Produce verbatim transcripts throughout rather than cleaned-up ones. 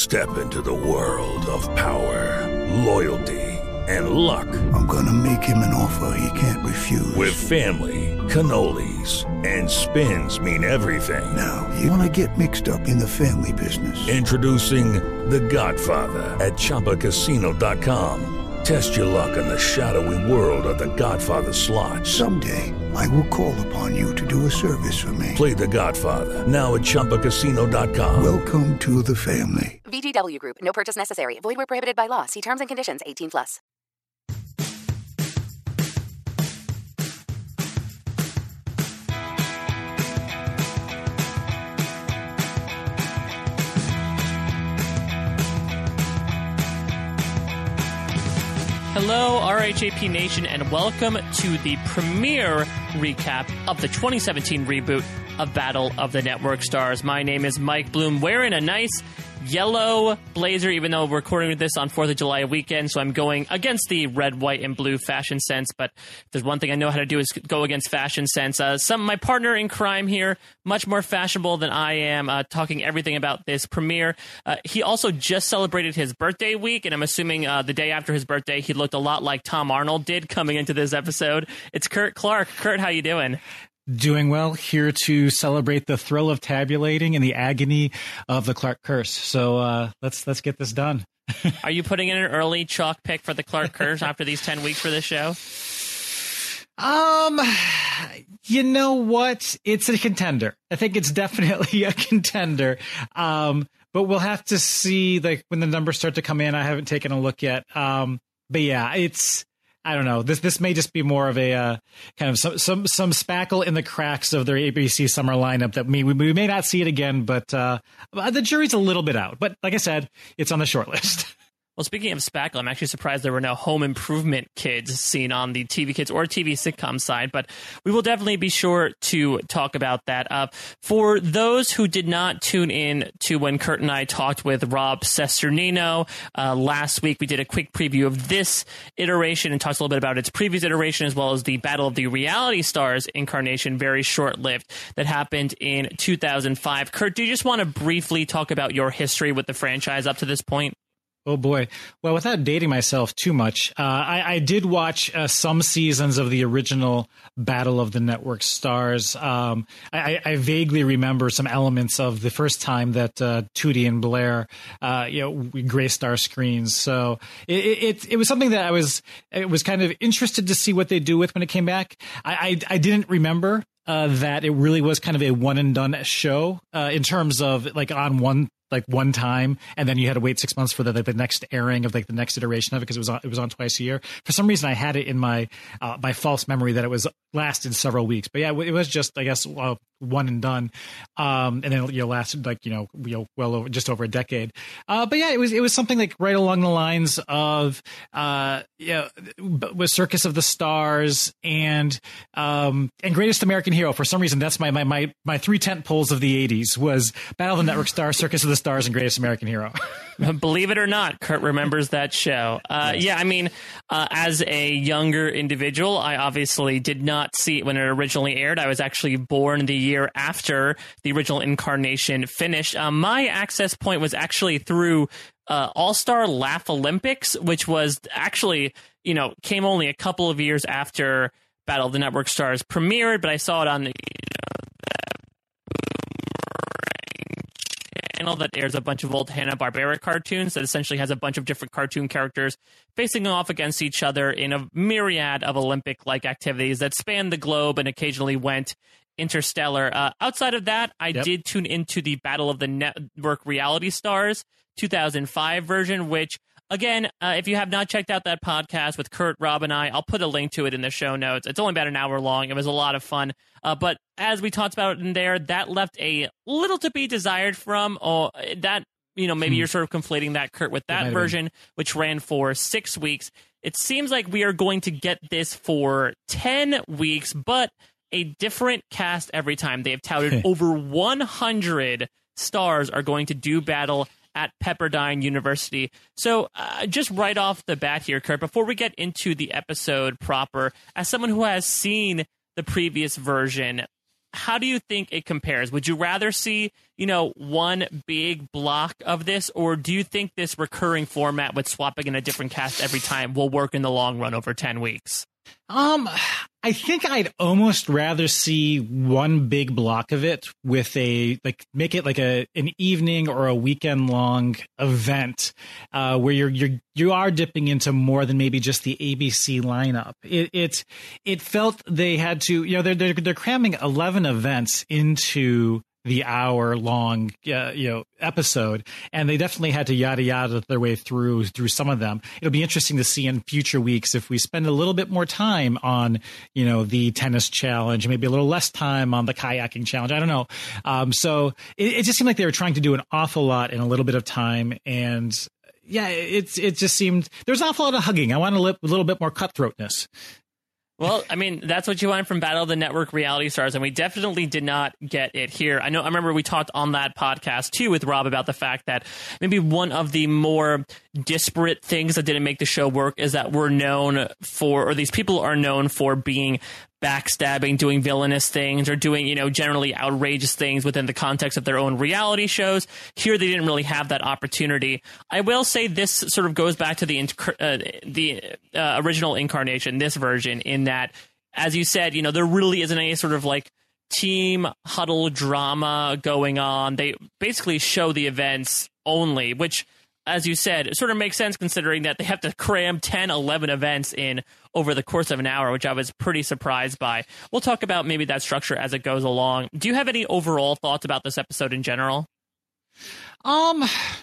Step into the world of power, loyalty, and luck. I'm gonna make him an offer he can't refuse. With family, cannolis, and spins mean everything. Now, you wanna get mixed up in the family business. Introducing The Godfather at Chumba Casino dot com. Test your luck in the shadowy world of The Godfather slot. Someday, I will call upon you to do a service for me. Play The Godfather, now at Chumba Casino dot com. Welcome to the family. V G W Group. No purchase necessary. Void where prohibited by law. See terms and conditions. eighteen plus. Hello, R H A P Nation, and welcome to the premiere recap of the twenty seventeen reboot of Battle of the Network Stars. My name is Mike Bloom, wearing a nice yellow blazer, even though we're recording this on fourth of July weekend, so I'm going against the red, white, and blue fashion sense, but if there's one thing I know how to do is go against fashion sense. Uh, some my partner in crime here, much more fashionable than I am, uh, talking everything about this premiere. Uh, he also just celebrated his birthday week, and I'm assuming uh, the day after his birthday, he looked a lot like Tom Arnold did coming into this episode. It's Kurt Clark. Kurt, how you doing? Doing well, here to celebrate the thrill of tabulating and the agony of the Clark curse. So uh, let's let's get this done. Are you putting in an early chalk pick for the Clark curse after these ten weeks for this show? Um, you know what? It's a contender. I think it's definitely a contender. Um, but we'll have to see like when the numbers start to come in. I haven't taken a look yet. Um, but yeah, it's. I don't know. This this may just be more of a uh, kind of some, some some spackle in the cracks of their A B C summer lineup that we we may not see it again, but uh, the jury's a little bit out. But like I said, it's on the short list. Well, speaking of spackle, I'm actually surprised there were no Home Improvement kids seen on the T V Kids or T V sitcom side, but we will definitely be sure to talk about that. Uh, for those who did not tune in to when Kurt and I talked with Rob Cesternino uh, last week, we did a quick preview of this iteration and talked a little bit about its previous iteration, as well as the Battle of the Reality Stars incarnation, very short-lived, that happened in two thousand five. Kurt, do you just want to briefly talk about your history with the franchise up to this point? Oh, boy. Well, without dating myself too much, uh, I, I did watch uh, some seasons of the original Battle of the Network Stars. Um, I, I vaguely remember some elements of the first time that uh, Tootie and Blair, uh, you know, graced our screens. So it, it, it was something that I was it was kind of interested to see what they do with when it came back. I, I, I didn't remember uh, that it really was kind of a one and done show uh, in terms of like on one. like one time, and then you had to wait six months for the like, the next airing of like the next iteration of it because it was on, it was on twice a year. For some reason, I had it in my uh, my false memory that it was lasted several weeks. But yeah, it was just I guess uh, one and done, um, and then you know lasted like you know, you know well over just over a decade. Uh, but yeah, it was it was something like right along the lines of uh, yeah, with Circus of the Stars and um, and Greatest American Hero. For some reason, that's my my my, my three tent poles of the eighties was Battle of the Network Stars, Circus of the Stars, and Greatest American Hero. Believe it or not, Kurt remembers that show. Uh, yes. Yeah, I mean, uh, as a younger individual, I obviously did not see it when it originally aired. I was actually born the year after the original incarnation finished. Uh, my access point was actually through uh, All-Star Laugh Olympics, which was actually, you know, came only a couple of years after Battle of the Network Stars premiered, but I saw it on the, you know, channel that airs a bunch of old Hanna-Barbera cartoons that essentially has a bunch of different cartoon characters facing off against each other in a myriad of Olympic-like activities that span the globe and occasionally went interstellar. Uh, outside of that, I yep. did tune into the Battle of the Network Reality Stars two thousand five version, which Again, uh, if you have not checked out that podcast with Kurt, Rob, and I, I'll put a link to it in the show notes. It's only about an hour long. It was a lot of fun. Uh, but as we talked about in there, that left a little to be desired from. Or that, you know, maybe hmm. you're sort of conflating that, Kurt, with that version, which ran for six weeks. It seems like we are going to get this for ten weeks, but a different cast every time. They have touted over one hundred stars are going to do battle at Pepperdine University. So uh, just right off the bat here, Kurt, before we get into the episode proper, as someone who has seen the previous version, how do you think it compares? Would you rather see, you know, one big block of this, or do you think this recurring format with swapping in a different cast every time will work in the long run over ten weeks? Um, I think I'd almost rather see one big block of it with a, like, make it like a, an evening or a weekend long event, uh, where you're, you're, you are dipping into more than maybe just the A B C lineup. It, it, it felt they had to, you know, they're, they're, they're cramming eleven events into the hour long, uh, you know, episode, and they definitely had to yada yada their way through through some of them. It'll be interesting to see in future weeks if we spend a little bit more time on, you know, the tennis challenge, maybe a little less time on the kayaking challenge. I don't know. Um, so it, it just seemed like they were trying to do an awful lot in a little bit of time, and yeah, it's it just seemed there's an awful lot of hugging. I want a, li- a little bit more cutthroatness. Well, I mean, that's what you want from Battle of the Network reality stars, and we definitely did not get it here. I know. I remember we talked on that podcast, too, with Rob about the fact that maybe one of the more disparate things that didn't make the show work is that we're known for, or these people are known for being backstabbing, doing villainous things, or doing, you know, generally outrageous things within the context of their own reality shows. Here, they didn't really have that opportunity. I will say this sort of goes back to the uh, the uh, original incarnation, this version, in that, as you said, you know, there really isn't any sort of like team huddle drama going on. They basically show the events only, which, as you said, it sort of makes sense considering that they have to cram ten, eleven events in over the course of an hour, which I was pretty surprised by. We'll talk about maybe that structure as it goes along. Do you have any overall thoughts about this episode in general? Um,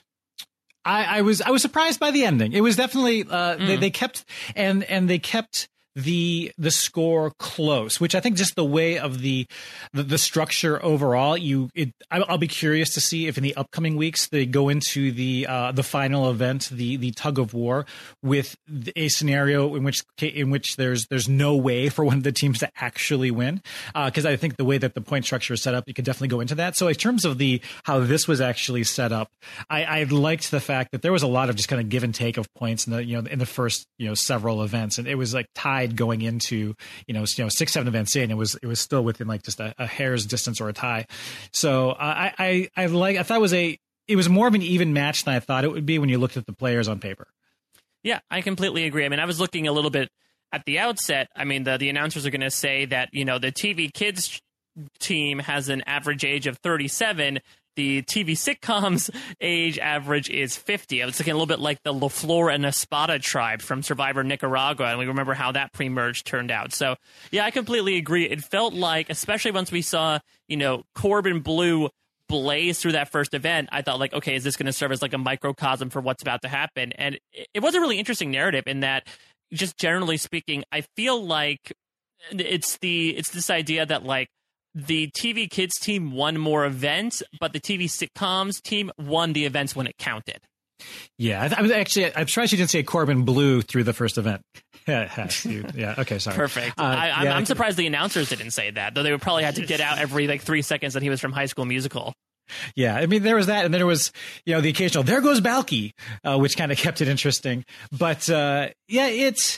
I, I was I was surprised by the ending. It was definitely uh, mm. they, they kept and and they kept the the score close, which I think just the way of the the, the structure overall, you it I'll, I'll be curious to see if in the upcoming weeks they go into the uh, the final event, the the tug of war, with a scenario in which in which there's there's no way for one of the teams to actually win, because uh, I think the way that the point structure is set up, you could definitely go into that. So in terms of the how this was actually set up, I, I liked the fact that there was a lot of just kind of give and take of points in the you know in the first you know several events, and it was like tied going into you know you know six seven events in, it was it was still within like just a, a hair's distance or a tie. So uh, I I I like I thought it was a it was more of an even match than I thought it would be when you looked at the players on paper. Yeah, I completely agree. I mean, I was looking a little bit at the outset. I mean, the the announcers are going to say that you know the T V Kids team has an average age of thirty-seven. The T V sitcoms age average is fifty. I was thinking a little bit like the LaFleur and Espada tribe from Survivor Nicaragua, and we remember how that pre-merge turned out. So, yeah, I completely agree. It felt like, especially once we saw, you know, Corbin Bleu blaze through that first event, I thought, like, okay, is this going to serve as like a microcosm for what's about to happen? And it was a really interesting narrative in that, just generally speaking, I feel like it's the it's this idea that, like, the T V Kids team won more events, but the T V sitcoms team won the events when it counted. Yeah, I, I was actually, I'm surprised you didn't say Corbin Bleu through the first event. yeah, okay, sorry. Perfect. Uh, I, I'm, yeah, I'm surprised the announcers didn't say that, though they would probably have to get out every like three seconds that he was from High School Musical. Yeah, I mean, there was that, and then there was, you know, the occasional, there goes Balky, uh, which kind of kept it interesting. But, uh, yeah, it's,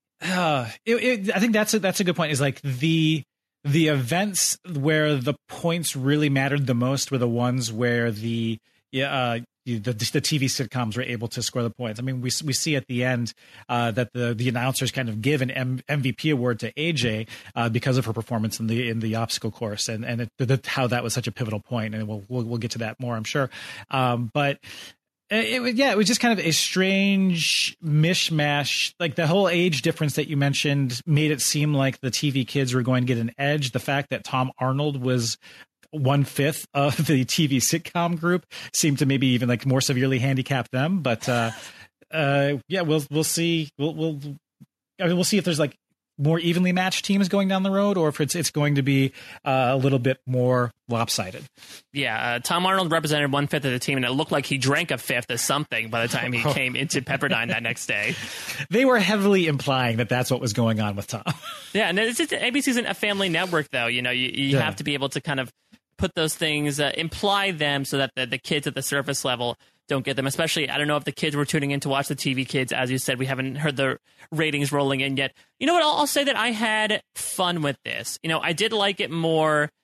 uh, it, it, I think that's a, that's a good point, is like the, the events where the points really mattered the most were the ones where the uh, the, the T V sitcoms were able to score the points. I mean, we we see at the end uh, that the the announcers kind of give an M- MVP award to A J uh, because of her performance in the in the obstacle course, and and it, the, how that was such a pivotal point. And we'll we'll, we'll get to that more, I'm sure. Um, but. It was, yeah, it was just kind of a strange mishmash. Like the whole age difference that you mentioned made it seem like the T V Kids were going to get an edge. The fact that Tom Arnold was one fifth of the T V sitcom group seemed to maybe even like more severely handicap them. But uh, uh, yeah, we'll we'll see. We'll we'll I mean, we'll see if there's like more evenly matched teams going down the road, or if it's it's going to be uh, a little bit more lopsided. Yeah, uh, Tom Arnold represented one fifth of the team, and it looked like he drank a fifth of something by the time he came into Pepperdine that next day. They were heavily implying that that's what was going on with Tom. Yeah, and it's just, A B C isn't a family network, though. You know, you, you yeah. have to be able to kind of put those things, uh, imply them, so that the, the kids at the surface level don't get them. Especially, I don't know if the kids were tuning in to watch the T V Kids. As you said, we haven't heard the ratings rolling in yet. You know what? I'll, I'll say that I had fun with this. You know, I did like it more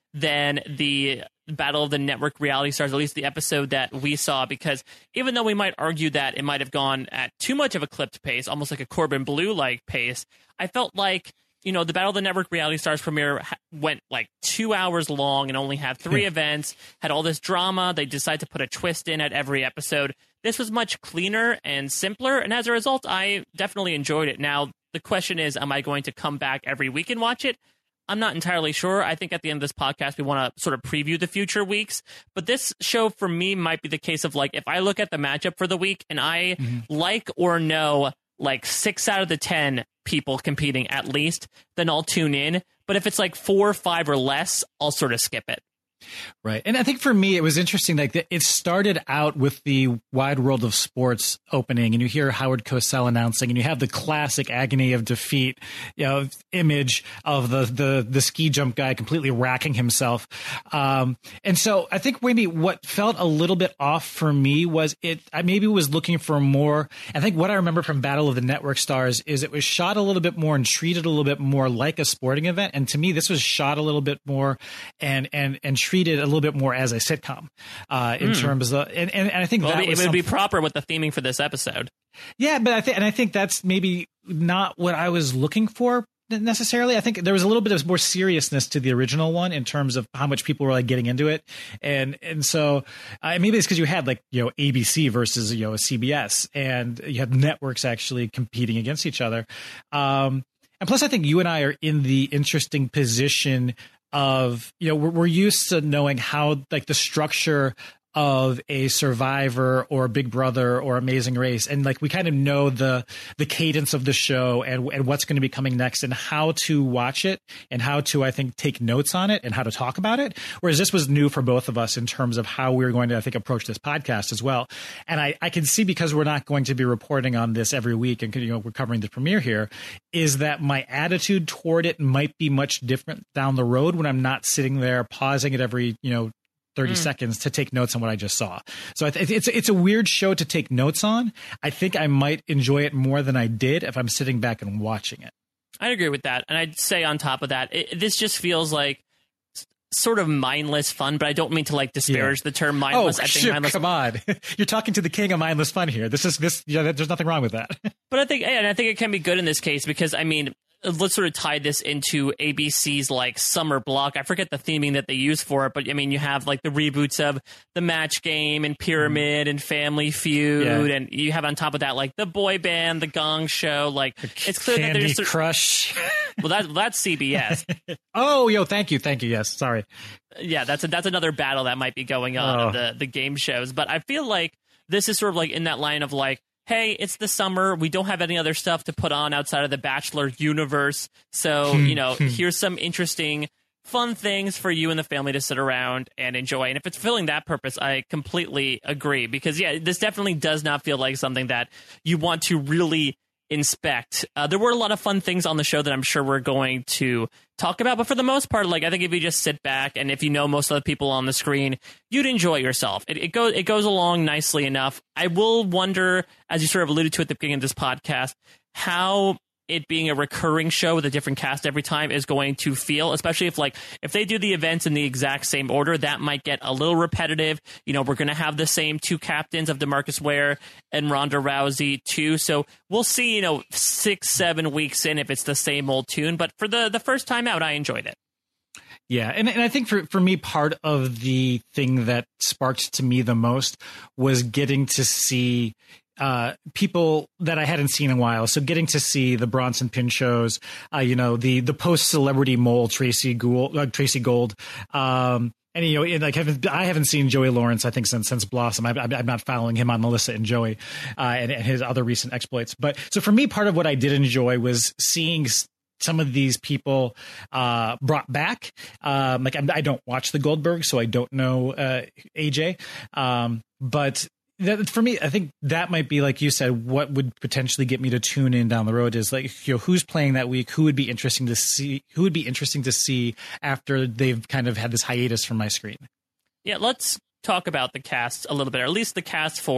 than the Battle of the Network Reality Stars, at least the episode that we saw, because even though we might argue that it might have gone at too much of a clipped pace, almost like a Corbin Bleu-like pace, I felt like, you know, the Battle of the Network Reality Stars premiere ha- went like two hours long and only had three events, had all this drama. They decided to put a twist in at every episode. This was much cleaner and simpler, and as a result, I definitely enjoyed it. Now, the question is, am I going to come back every week and watch it? I'm not entirely sure. I think at the end of this podcast, we want to sort of preview the future weeks. But this show, for me, might be the case of, like, if I look at the matchup for the week and I mm-hmm. like or know, like, six out of the ten people competing at least, then I'll tune in. But if it's like four, five, or less, I'll sort of skip it. Right. And I think for me, it was interesting. Like it started out with the Wide World of Sports opening, and you hear Howard Cosell announcing, and you have the classic agony of defeat, you know, image of the the the ski jump guy completely racking himself. Um, and so I think maybe what felt a little bit off for me was it. I maybe was looking for more. I think what I remember from Battle of the Network Stars is it was shot a little bit more and treated a little bit more like a sporting event. And to me, this was shot a little bit more and and and treated a little bit more as a sitcom uh, in mm. terms of, and, and, and I think well, that it was would be proper with the theming for this episode. Yeah, but I think, and I think that's maybe not what I was looking for necessarily. I think there was a little bit of more seriousness to the original one in terms of how much people were like getting into it, and and so uh, maybe it's because you had like you know A B C versus you know C B S, and you had networks actually competing against each other. Um, and plus, I think you and I are in the interesting position of, you know, we're, we're used to knowing how like the structure of a Survivor or Big Brother or Amazing Race, and like we kind of know the the cadence of the show and and what's going to be coming next and how to watch it and how to, I think, take notes on it and how to talk about it. Whereas this was new for both of us in terms of how we were going to, I think, approach this podcast as well. And I I can see, because we're not going to be reporting on this every week and, you know, we're covering the premiere here, is that my attitude toward it might be much different down the road when I'm not sitting there pausing it every, you know, thirty mm. seconds to take notes on what I just saw. So I th- it's it's a weird show to take notes on. I think I might enjoy it more than I did if I'm sitting back and watching it. I'd agree with that. And I'd say on top of that, it, this just feels like s- sort of mindless fun, but I don't mean to like disparage yeah. the term mindless. Oh, I think shoot, mindless- come on. You're talking to the king of mindless fun here. This is this. Yeah, there's nothing wrong with that. But I think, and I think it can be good in this case because, I mean, let's sort of tie this into A B C's like summer block. I forget the theming that they use for it, but I mean, you have like the reboots of The Match Game and Pyramid mm. and Family Feud, yeah. and you have on top of that like the Boy Band, the Gong Show. Like it's clear Candy that there's Candy Crush. Well, that's that's C B S. Oh, yo, thank you, thank you. Yes, sorry. Yeah, that's a, that's another battle that might be going on oh. in the the game shows. But I feel like this is sort of like in that line of like, hey, it's the summer. We don't have any other stuff to put on outside of the Bachelor universe. So, you know, here's some interesting, fun things for you and the family to sit around and enjoy. And if it's filling that purpose, I completely agree. Because, yeah, this definitely does not feel like something that you want to really inspect. Uh, there were a lot of fun things on the show that I'm sure we're going to talk about, but for the most part, like I think if you just sit back and if you know most of the people on the screen, you'd enjoy yourself. It, it goes it goes along nicely enough. I will wonder, as you sort of alluded to at the beginning of this podcast, how it being a recurring show with a different cast every time is going to feel, especially if like if they do the events in the exact same order, that might get a little repetitive. You know, we're going to have the same two captains of DeMarcus Ware and Ronda Rousey too. So we'll see, you know, six, seven weeks in if it's the same old tune. But for the, the first time out, I enjoyed it. Yeah, and, and I think for, for me, part of the thing that sparked to me the most was getting to see Uh, people that I hadn't seen in a while. So getting to see the Bronson Pinchos, uh, you know, the the post celebrity mole Tracy Gould, uh, Tracy Gold, um, and you know, and like haven't, I haven't seen Joey Lawrence, I think since since Blossom. I, I'm not following him on Melissa and Joey uh, and, and his other recent exploits. But so for me, part of what I did enjoy was seeing some of these people uh, brought back. Um, like I'm, I don't watch the Goldberg, so I don't know uh, A J, um, but. That, for me, I think that might be, like you said, what would potentially get me to tune in down the road is like, you know, who's playing that week, who would be interesting to see, who would be interesting to see after they've kind of had this hiatus from my screen. Yeah, let's talk about the cast a little bit, or at least the cast for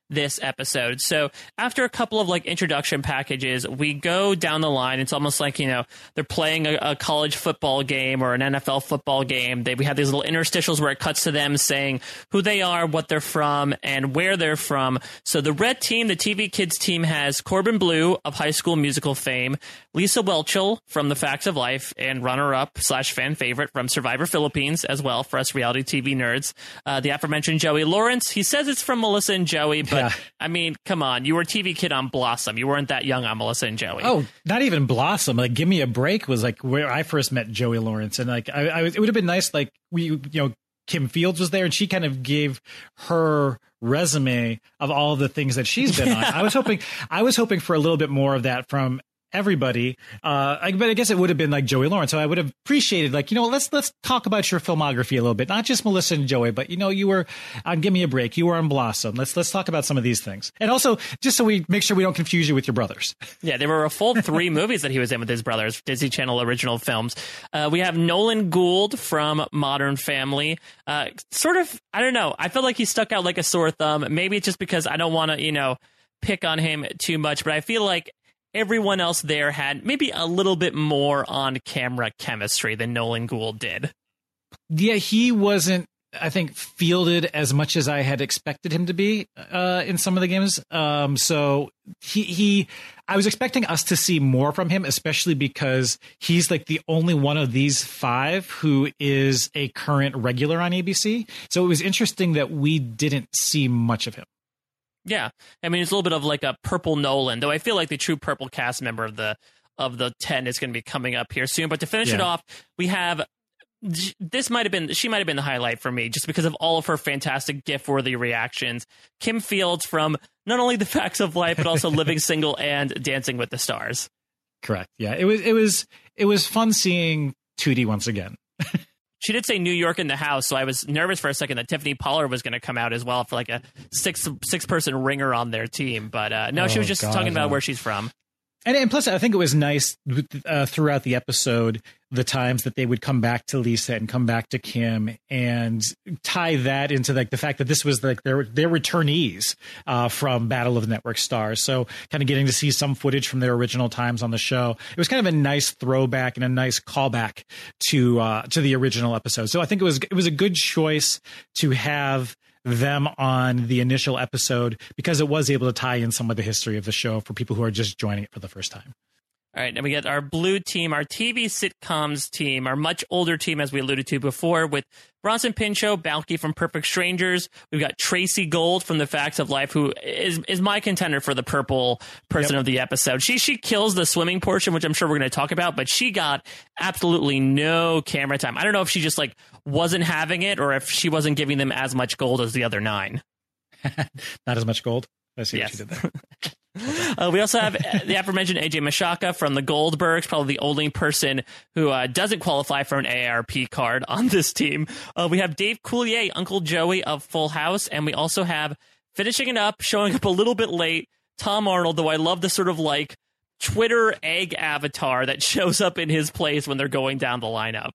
this episode. So after a couple of like introduction packages, we go down the line. It's almost like, you know, they're playing a, a college football game or an N F L football game. They, we have these little interstitials where it cuts to them saying who they are, what they're from, and where they're from. So the red team, the T V Kids team, has Corbin Bleu of High School Musical fame, Lisa Whelchel from The Facts of Life, and runner-up slash fan favorite from Survivor Philippines as well for us reality T V nerds. Uh, the aforementioned Joey Lawrence. He says it's from Melissa and Joey, but yeah. I mean, come on. You were a T V kid on Blossom. You weren't that young on Melissa and Joey. Oh, not even Blossom. Like, Give Me a Break was like where I first met Joey Lawrence. And like, I, I it would have been nice. Like, we, you know, Kim Fields was there and she kind of gave her resume of all the things that she's been on. I was hoping, I was hoping for a little bit more of that from everybody. Uh, I, but I guess it would have been like Joey Lawrence. So I would have appreciated, like, you know, let's let's talk about your filmography a little bit. Not just Melissa and Joey, but, you know, you were on Give Me a Break. You were on Blossom. Let's let's talk about some of these things. And also, just so we make sure we don't confuse you with your brothers. Yeah, there were a full three movies that he was in with his brothers, Disney Channel original films. Uh, we have Nolan Gould from Modern Family. Uh, sort of, I don't know. I feel like he stuck out like a sore thumb. Maybe it's just because I don't want to, you know, pick on him too much, but I feel like everyone else there had maybe a little bit more on-camera chemistry than Nolan Gould did. Yeah, he wasn't, I think, fielded as much as I had expected him to be uh, in some of the games. Um, so he, he, I was expecting us to see more from him, especially because he's like the only one of these five who is a current regular on A B C. So it was interesting that we didn't see much of him. Yeah, I mean, it's a little bit of like a purple Nolan, though I feel like the true purple cast member of the of the ten is going to be coming up here soon. But to finish yeah. it off, we have, this might have been, she might have been the highlight for me just because of all of her fantastic GIF-worthy reactions. Kim Fields from not only The Facts of Life, but also Living Single and Dancing with the Stars. Correct. Yeah, it was it was it was fun seeing Tootie once again. She did say New York in the house, so I was nervous for a second that Tiffany Pollard was going to come out as well for like a six six person ringer on their team. But uh, no, oh, she was just God, talking about no. where she's from. And, and plus, I think it was nice uh, throughout the episode, the times that they would come back to Lisa and come back to Kim and tie that into like the fact that this was like their their returnees uh, from Battle of the Network Stars. So kind of getting to see some footage from their original times on the show. It was kind of a nice throwback and a nice callback to uh, to the original episode. So I think it was it was a good choice to have them on the initial episode because it was able to tie in some of the history of the show for people who are just joining it for the first time. All right, and we get our blue team, our T V sitcoms team, our much older team, as we alluded to before, with Bronson Pinchot, Balky from Perfect Strangers. We've got Tracy Gold from The Facts of Life, who is is my contender for the purple person yep. of the episode. She she kills the swimming portion, which I'm sure we're going to talk about, but she got absolutely no camera time. I don't know if she just like wasn't having it or if she wasn't giving them as much gold as the other nine. Not as much gold. I see yes. what you did there. Uh, we also have the aforementioned A J Mashaka from the Goldbergs, probably the only person who uh, doesn't qualify for an A A R P card on this team. Uh, we have Dave Coulier, Uncle Joey of Full House, and we also have, finishing it up, showing up a little bit late, Tom Arnold, though I love the sort of like Twitter egg avatar that shows up in his place when they're going down the lineup.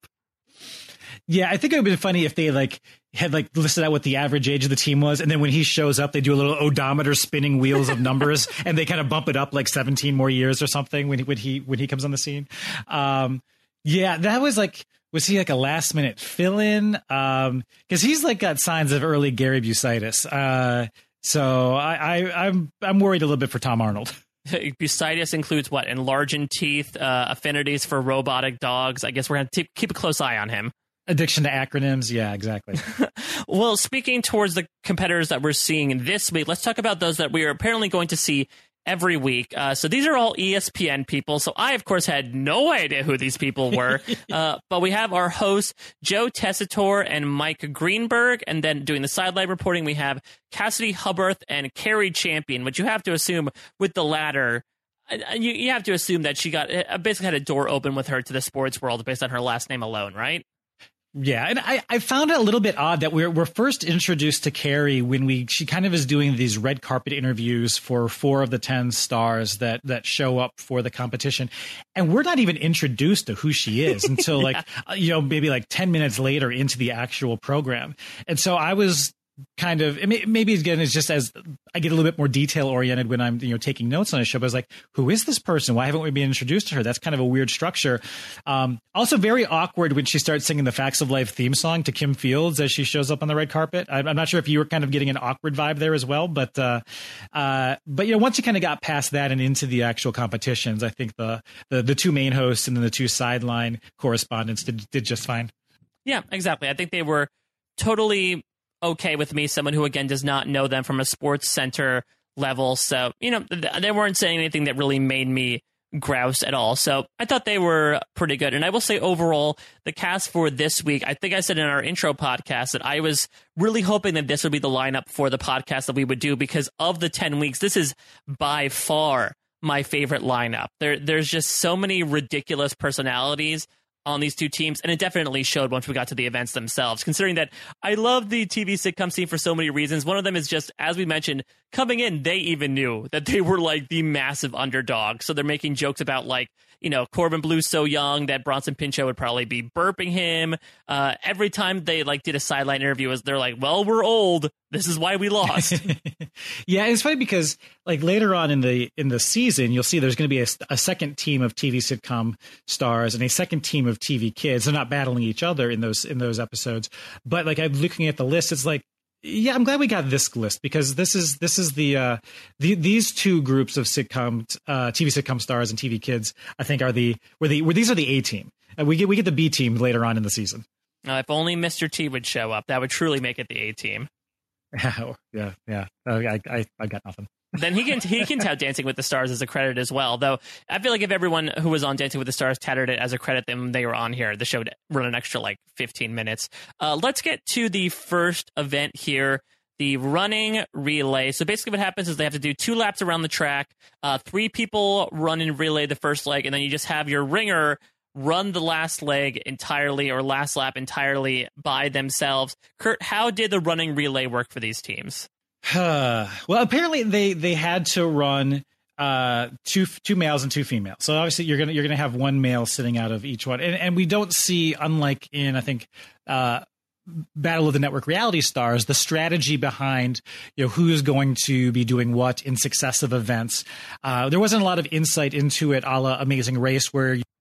Yeah, I think it would have been funny if they like had like listed out what the average age of the team was, and then when he shows up, they do a little odometer spinning wheels of numbers, and they kind of bump it up like seventeen more years or something when he when he when he comes on the scene. Um, yeah, that was like, was he like a last minute fill in? Um, because he's like got signs of early Gary Busitis. Uh, so I, I I'm I'm worried a little bit for Tom Arnold. Busitis includes what? Enlarging teeth, uh, affinities for robotic dogs. I guess we're going to keep a close eye on him. Addiction to acronyms. Yeah, exactly. Well, speaking towards the competitors that we're seeing this week, let's talk about those that we are apparently going to see every week. Uh, so these are all E S P N people. So I, of course, had no idea who these people were. uh, but we have our hosts, Joe Tessitore and Mike Greenberg. And then doing the sideline reporting, we have Cassidy Hubbarth and Carrie Champion, which you have to assume with the latter. You, you have to assume that she got basically had a door open with her to the sports world based on her last name alone, right? Yeah, and I, I found it a little bit odd that we're we're first introduced to Carrie when we she kind of is doing these red carpet interviews for four of the ten stars that that show up for the competition, and we're not even introduced to who she is until like yeah. you know maybe like ten minutes later into the actual program. And so I was kind of, I mean, maybe again, it's just as I get a little bit more detail oriented when I'm, you know, taking notes on a show, but I was like, who is this person? Why haven't we been introduced to her? That's kind of a weird structure. Um, also very awkward when she starts singing the Facts of Life theme song to Kim Fields as she shows up on the red carpet. I'm, I'm not sure if you were kind of getting an awkward vibe there as well, but, uh, uh, but, you know, once you kind of got past that and into the actual competitions, I think the, the, the two main hosts and then the two sideline correspondents did, did just fine. Yeah, exactly. I think they were totally okay with me, someone who, again, does not know them from a Sports Center level. So, you know, they weren't saying anything that really made me grouse at all. So I thought they were pretty good. And I will say overall, the cast for this week, I think I said in our intro podcast that I was really hoping that this would be the lineup for the podcast that we would do, because of the ten weeks, this is by far my favorite lineup. There, there's just so many ridiculous personalities on these two teams, and it definitely showed once we got to the events themselves, considering that I love the T V sitcom scene for so many reasons. One of them is just, as we mentioned, coming in, they even knew that they were like the massive underdog. So they're making jokes about, like, you know, Corbin Blue's so young that Bronson Pinchot would probably be burping him. Uh, every time they like did a sideline interview, they're like, well, we're old. This is why we lost. Yeah, it's funny because like later on in the in the season, you'll see there's going to be a, a second team of T V sitcom stars and a second team of T V kids. They're not battling each other in those in those episodes, but like I'm looking at the list, it's like, yeah, I'm glad we got this list, because this is this is the uh, the these two groups of sitcom uh, T V sitcom stars and T V kids, I think, are the where the where these are the A team. Uh, we get we get the B team later on in the season. Uh, if only Mister T would show up, that would truly make it the A team. yeah, yeah. Uh, I, I I got nothing. Then he can he can tout Dancing with the Stars as a credit as well. Though I feel like if everyone who was on Dancing with the Stars touted it as a credit, then they were on here, the show would run an extra like fifteen minutes. Uh, let's get to the first event here, the running relay. So basically what happens is they have to do two laps around the track. Uh, three people run in relay the first leg, and then you just have your ringer run the last leg entirely, or last lap entirely by themselves. Kurt, how did the running relay work for these teams? well, apparently they they had to run uh, two two males and two females. So obviously you're gonna you're gonna have one male sitting out of each one, and and we don't see, unlike in I think uh, Battle of the Network Reality Stars, the strategy behind, you know, who's going to be doing what in successive events. Uh, there wasn't a lot of insight into it, a la Amazing Race, where you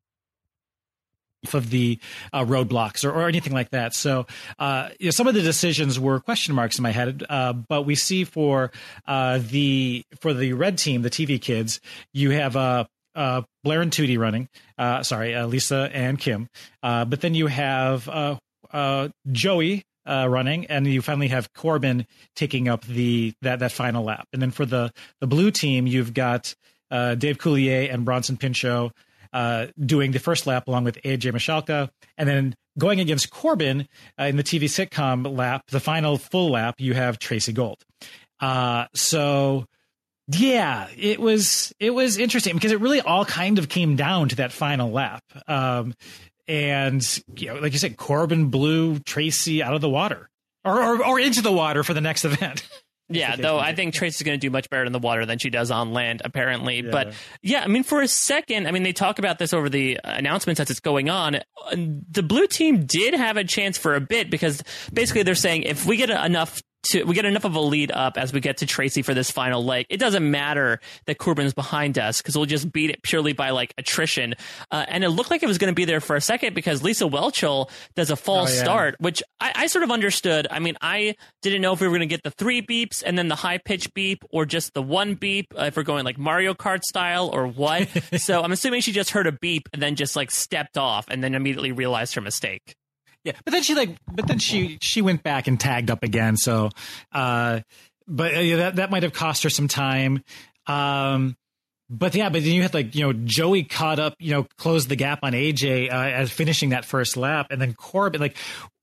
of the uh, roadblocks or, or anything like that. So uh, you know, some of the decisions were question marks in my head, uh, but we see for uh, the for the red team, the T V kids, you have uh, uh, Blair and Tootie running, uh, sorry, uh, Lisa and Kim, uh, but then you have uh, uh, Joey uh, running, and you finally have Corbin taking up the that that final lap. And then for the, the blue team, you've got uh, Dave Coulier and Bronson Pinchot Uh, doing the first lap along with A J Michalka, and then going against Corbin uh, in the T V sitcom lap, the final full lap, you have Tracy Gold. Uh, so yeah, it was it was interesting because it really all kind of came down to that final lap. Um, and you know, like you said, Corbin blew Tracy out of the water, or or, or into the water for the next event. Yeah, though I think Tracy's going to do much better in the water than she does on land, apparently. Yeah. But yeah, I mean, for a second, I mean, they talk about this over the announcements as it's going on. The blue team did have a chance for a bit, because basically they're saying if we get enough to we get enough of a lead up as we get to Tracy for this final leg, it doesn't matter that Corbin's behind us, because we'll just beat it purely by like attrition. Uh, and it looked like it was going to be there for a second, because Lisa Whelchel does a false oh, yeah. start, which I, I sort of understood. I mean, I didn't know if we were going to get the three beeps and then the high pitch beep, or just the one beep, uh, if we're going like Mario Kart style or what. So I'm assuming she just heard a beep and then just like stepped off and then immediately realized her mistake. Yeah, but then she like, but then she she went back and tagged up again. So, uh, but uh, yeah, that that might have cost her some time. Um, but yeah, but then you had like, you know, Joey caught up, you know, closed the gap on A J uh, as finishing that first lap, and then Corbin, like,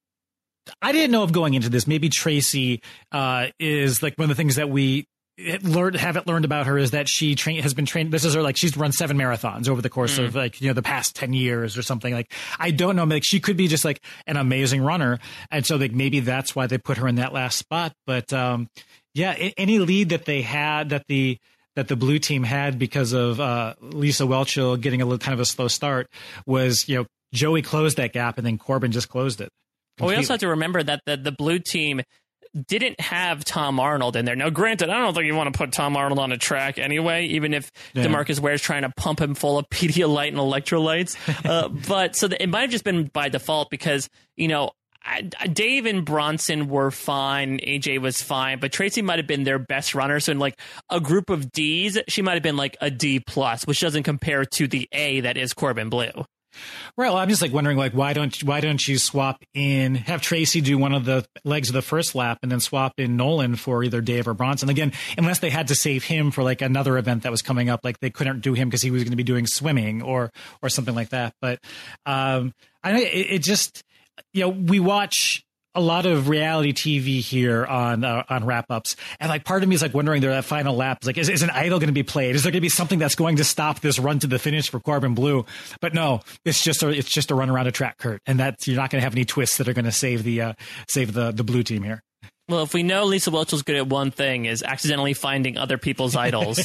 I didn't know of going into this. Maybe Tracy uh, is like one of the things that we learned haven't learned about her is that she train has been trained. This is her, like, she's run seven marathons over the course mm. of like, you know, the past ten years or something. Like, I don't know, like she could be just like an amazing runner. And so like, maybe that's why they put her in that last spot. But um, yeah, any lead that they had that the, that the blue team had because of uh, Lisa Whelchel getting a little kind of a slow start was, you know, Joey closed that gap and then Corbin just closed it. Well, we also have to remember that the, the blue team, didn't have Tom Arnold in there. Now, granted, I don't think you want to put Tom Arnold on a track anyway, even if yeah. DeMarcus Ware's trying to pump him full of Pedialyte and electrolytes. uh, but so the, it might have just been by default because, you know, I, Dave and Bronson were fine. A J was fine, but Tracy might have been their best runner. So in like a group of D's, she might have been like a D plus, which doesn't compare to the A that is Corbin Bleu. Right. Well, I'm just like wondering, like, why don't why don't you swap in, have Tracy do one of the legs of the first lap and then swap in Nolan for either Dave or Bronson? Again, unless they had to save him for like another event that was coming up, like they couldn't do him because he was going to be doing swimming or or something like that. But um, I it, it just. You know, we watch a lot of reality T V here on uh, on wrap ups, and like part of me is like wondering there that final lap is like is, is an idol going to be played? Is there going to be something that's going to stop this run to the finish for Corbin Bleu? But no, it's just a it's just a run around a track, Kurt, and that's you're not going to have any twists that are going to save the uh, save the the blue team here. Well, if we know Lisa Whelchell's good at one thing, is accidentally finding other people's idols.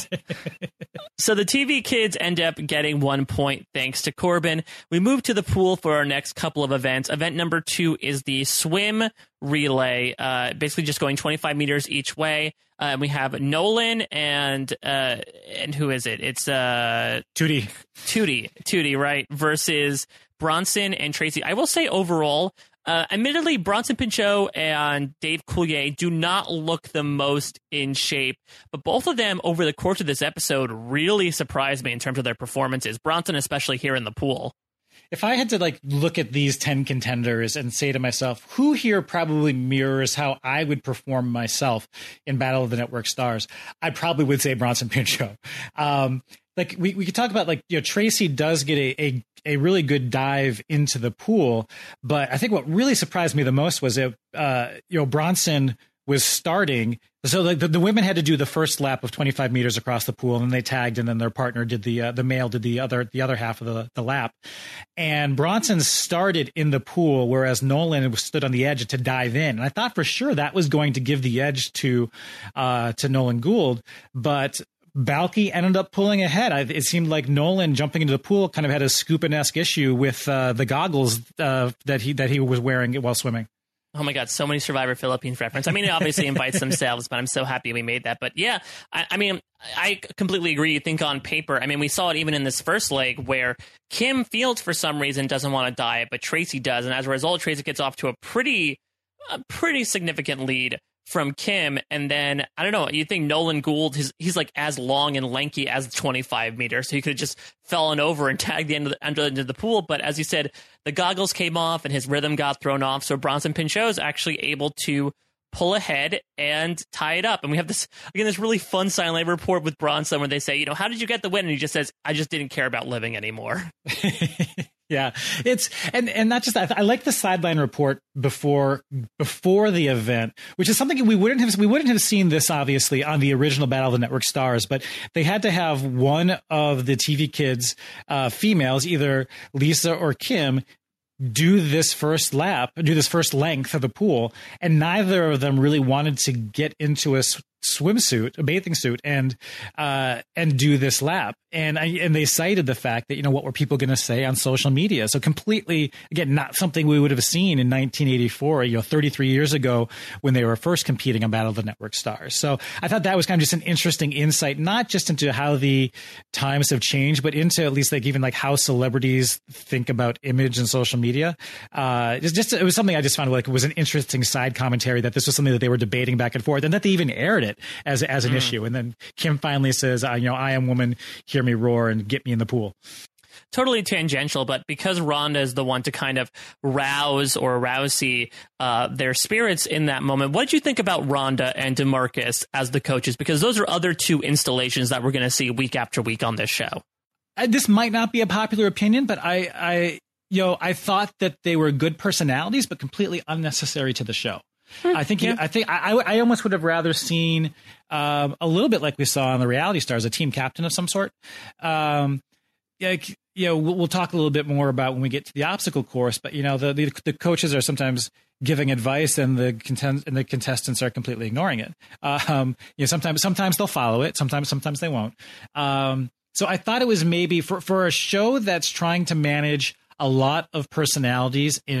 So the T V kids end up getting one point thanks to Corbin. We move to the pool for our next couple of events. Event number two is the swim relay, uh, basically just going twenty-five meters each way. Uh, we have Nolan and uh, and who is it? It's uh, Tootie. Tootie. Tootie, right, versus Bronson and Tracy. I will say overall, Uh, admittedly, Bronson Pinchot and Dave Coulier do not look the most in shape, but both of them over the course of this episode really surprised me in terms of their performances. Bronson, especially here in the pool. If I had to like look at these ten contenders and say to myself, who here probably mirrors how I would perform myself in Battle of the Network Stars, I probably would say Bronson Pinchot. Um, like we, we could talk about like, you know, Tracy does get a, a, a really good dive into the pool, but I think what really surprised me the most was that, uh, you know, Bronson was starting. So like the, the women had to do the first lap of twenty-five meters across the pool, and then they tagged, and then their partner did the uh, the male did the other the other half of the, the lap. And Bronson started in the pool, whereas Nolan stood on the edge to dive in. And I thought for sure that was going to give the edge to uh, to Nolan Gould, but Balke ended up pulling ahead. I, it seemed like Nolan jumping into the pool kind of had a Scoopin-esque issue with uh, the goggles uh, that he that he was wearing while swimming. Oh my God, so many Survivor Philippines reference. I mean, it obviously invites themselves, but I'm so happy we made that. But yeah, I, I mean, I completely agree. You think on paper, I mean, we saw it even in this first leg where Kim Fields, for some reason, doesn't want to dive, but Tracy does. And as a result, Tracy gets off to a pretty, a pretty significant lead from Kim. And then, I don't know, you think Nolan Gould, he's, he's like as long and lanky as twenty-five meters. So he could have just fallen over and tagged the end of the, under, into the pool. But as you said, the goggles came off and his rhythm got thrown off. So Bronson Pinchot is actually able to pull ahead and tie it up. And we have this, again, this really fun silent report with Bronson where they say, you know, how did you get the win? And he just says, I just didn't care about living anymore. Yeah, it's and and not just that. I like the sideline report before before the event, which is something we wouldn't have we wouldn't have seen this obviously on the original Battle of the Network Stars, but they had to have one of the T V kids, uh, females, either Lisa or Kim, do this first lap, do this first length of the pool, and neither of them really wanted to get into a swimsuit, a bathing suit, and uh, and do this lap. And I, and they cited the fact that, you know, what were people going to say on social media? So completely, again, not something we would have seen in nineteen eighty-four, you know, thirty-three years ago when they were first competing on Battle of the Network Stars. So I thought that was kind of just an interesting insight, not just into how the times have changed, but into at least like even like how celebrities think about image and social media. Uh, it's just, it was something I just found like it was an interesting side commentary that this was something that they were debating back and forth, and that they even aired it as as an mm. issue. And then Kim finally says, uh, you know, I am woman, hear me roar and get me in the pool. Totally tangential, but because Rhonda is the one to kind of rouse or rousey uh, their spirits in that moment, what did you think about Rhonda and DeMarcus as the coaches? Because those are other two installations that we're going to see week after week on this show. I, this might not be a popular opinion, but I, I, you know, I thought that they were good personalities, but completely unnecessary to the show. I think yeah. I think I, I almost would have rather seen um, a little bit like we saw on the Reality Stars, a team captain of some sort. Um, yeah, you know, we'll, we'll talk a little bit more about when we get to the obstacle course. But you know, the the, the coaches are sometimes giving advice, and the content and the contestants are completely ignoring it. Um, you know, sometimes sometimes they'll follow it, sometimes sometimes they won't. Um, so I thought it was maybe for for a show that's trying to manage a lot of personalities in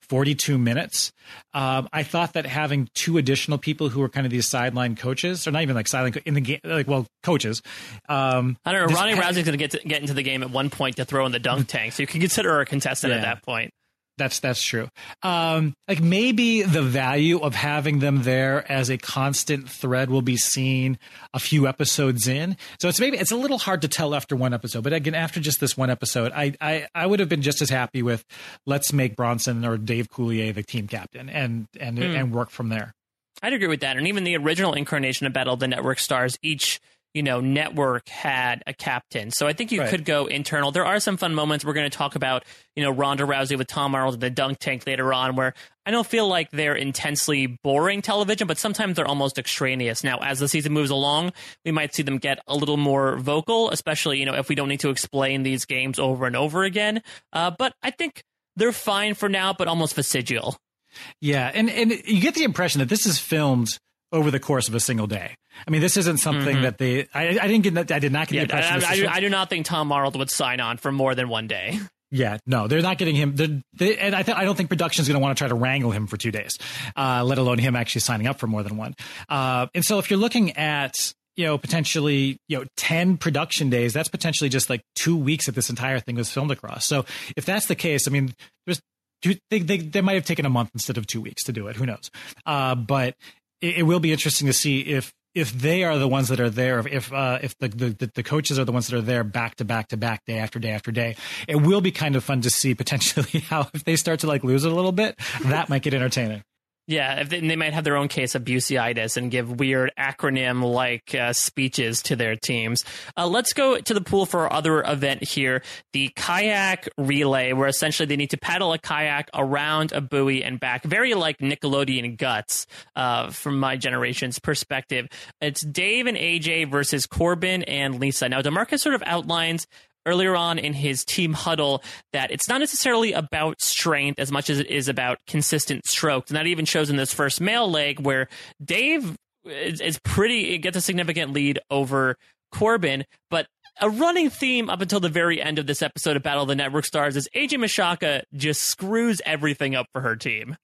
forty-two minutes. Um, I thought that having two additional people who were kind of these sideline coaches, or not even like sideline co- in the game, like well, coaches. Um, I don't know. Ronnie Rousey's going to get to get into the game at one point to throw in the dunk tank, so you can consider her a contestant yeah. at that point. That's that's true. Um, like maybe the value of having them there as a constant thread will be seen a few episodes in. So it's maybe it's a little hard to tell after one episode. But again, after just this one episode, I I, I would have been just as happy with let's make Bronson or Dave Coulier the team captain and and mm. and work from there. I'd agree with that. And even the original incarnation of Battle of the Network Stars, each you know, network had a captain. So I think you right. could go internal. There are some fun moments. We're going to talk about, you know, Ronda Rousey with Tom Arnold in the dunk tank later on, where I don't feel like they're intensely boring television, but sometimes they're almost extraneous. Now, as the season moves along, we might see them get a little more vocal, especially, you know, if we don't need to explain these games over and over again. Uh, but I think they're fine for now, but almost vestigial. Yeah, and, and you get the impression that this is filmed over the course of a single day. I mean, this isn't something mm-hmm. that they. I, I didn't get that. I did not get yeah, the impression. I, I, I, I do not think Tom Arnold would sign on for more than one day. Yeah, no, they're not getting him. They, and I, th- I don't think production's going to want to try to wrangle him for two days, uh, let alone him actually signing up for more than one. Uh, and so, if you're looking at, you know, potentially, you know, ten production days, that's potentially just like two weeks that this entire thing was filmed across. So, if that's the case, I mean, there's they they, they might have taken a month instead of two weeks to do it. Who knows? Uh, but it, it will be interesting to see if. If they are the ones that are there, if uh, if the, the the coaches are the ones that are there back to back to back, day after day after day, it will be kind of fun to see potentially how if they start to like lose it a little bit, that might get entertaining. Yeah, if they, they might have their own case of Buseitis and give weird acronym-like uh, speeches to their teams. Uh, let's go to the pool for our other event here, the kayak relay, where essentially they need to paddle a kayak around a buoy and back. Very like Nickelodeon Guts uh, from my generation's perspective. It's Dave and A J versus Corbin and Lisa. Now, DeMarcus sort of outlines earlier on in his team huddle that it's not necessarily about strength as much as it is about consistent strokes. And that even shows in this first male leg where Dave is, is pretty, gets a significant lead over Corbin. But a running theme up until the very end of this episode of Battle of the Network Stars is A J Michalka just screws everything up for her team.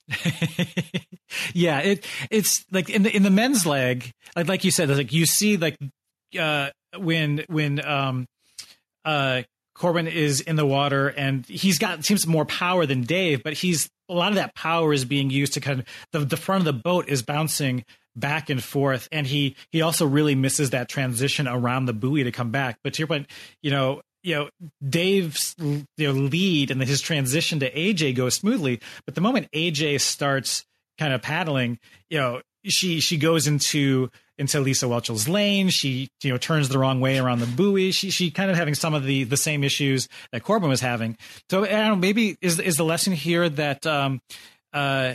Yeah, it it's like in the in the men's leg, like like you said, like you see like uh, when when um Uh, Corbin is in the water and he's got seems more power than Dave, but he's a lot of that power is being used to kind of the, the front of the boat is bouncing back and forth. And he, he also really misses that transition around the buoy to come back. But to your point, you know, you know, Dave's you know, lead and his transition to A J goes smoothly. But the moment A J starts kind of paddling, you know, she, she goes into, into Lisa Whelchell's lane. She, you know, turns the wrong way around the buoy. She, she kind of having some of the, the same issues that Corbin was having. So I don't know, maybe is, is the lesson here that, um, uh,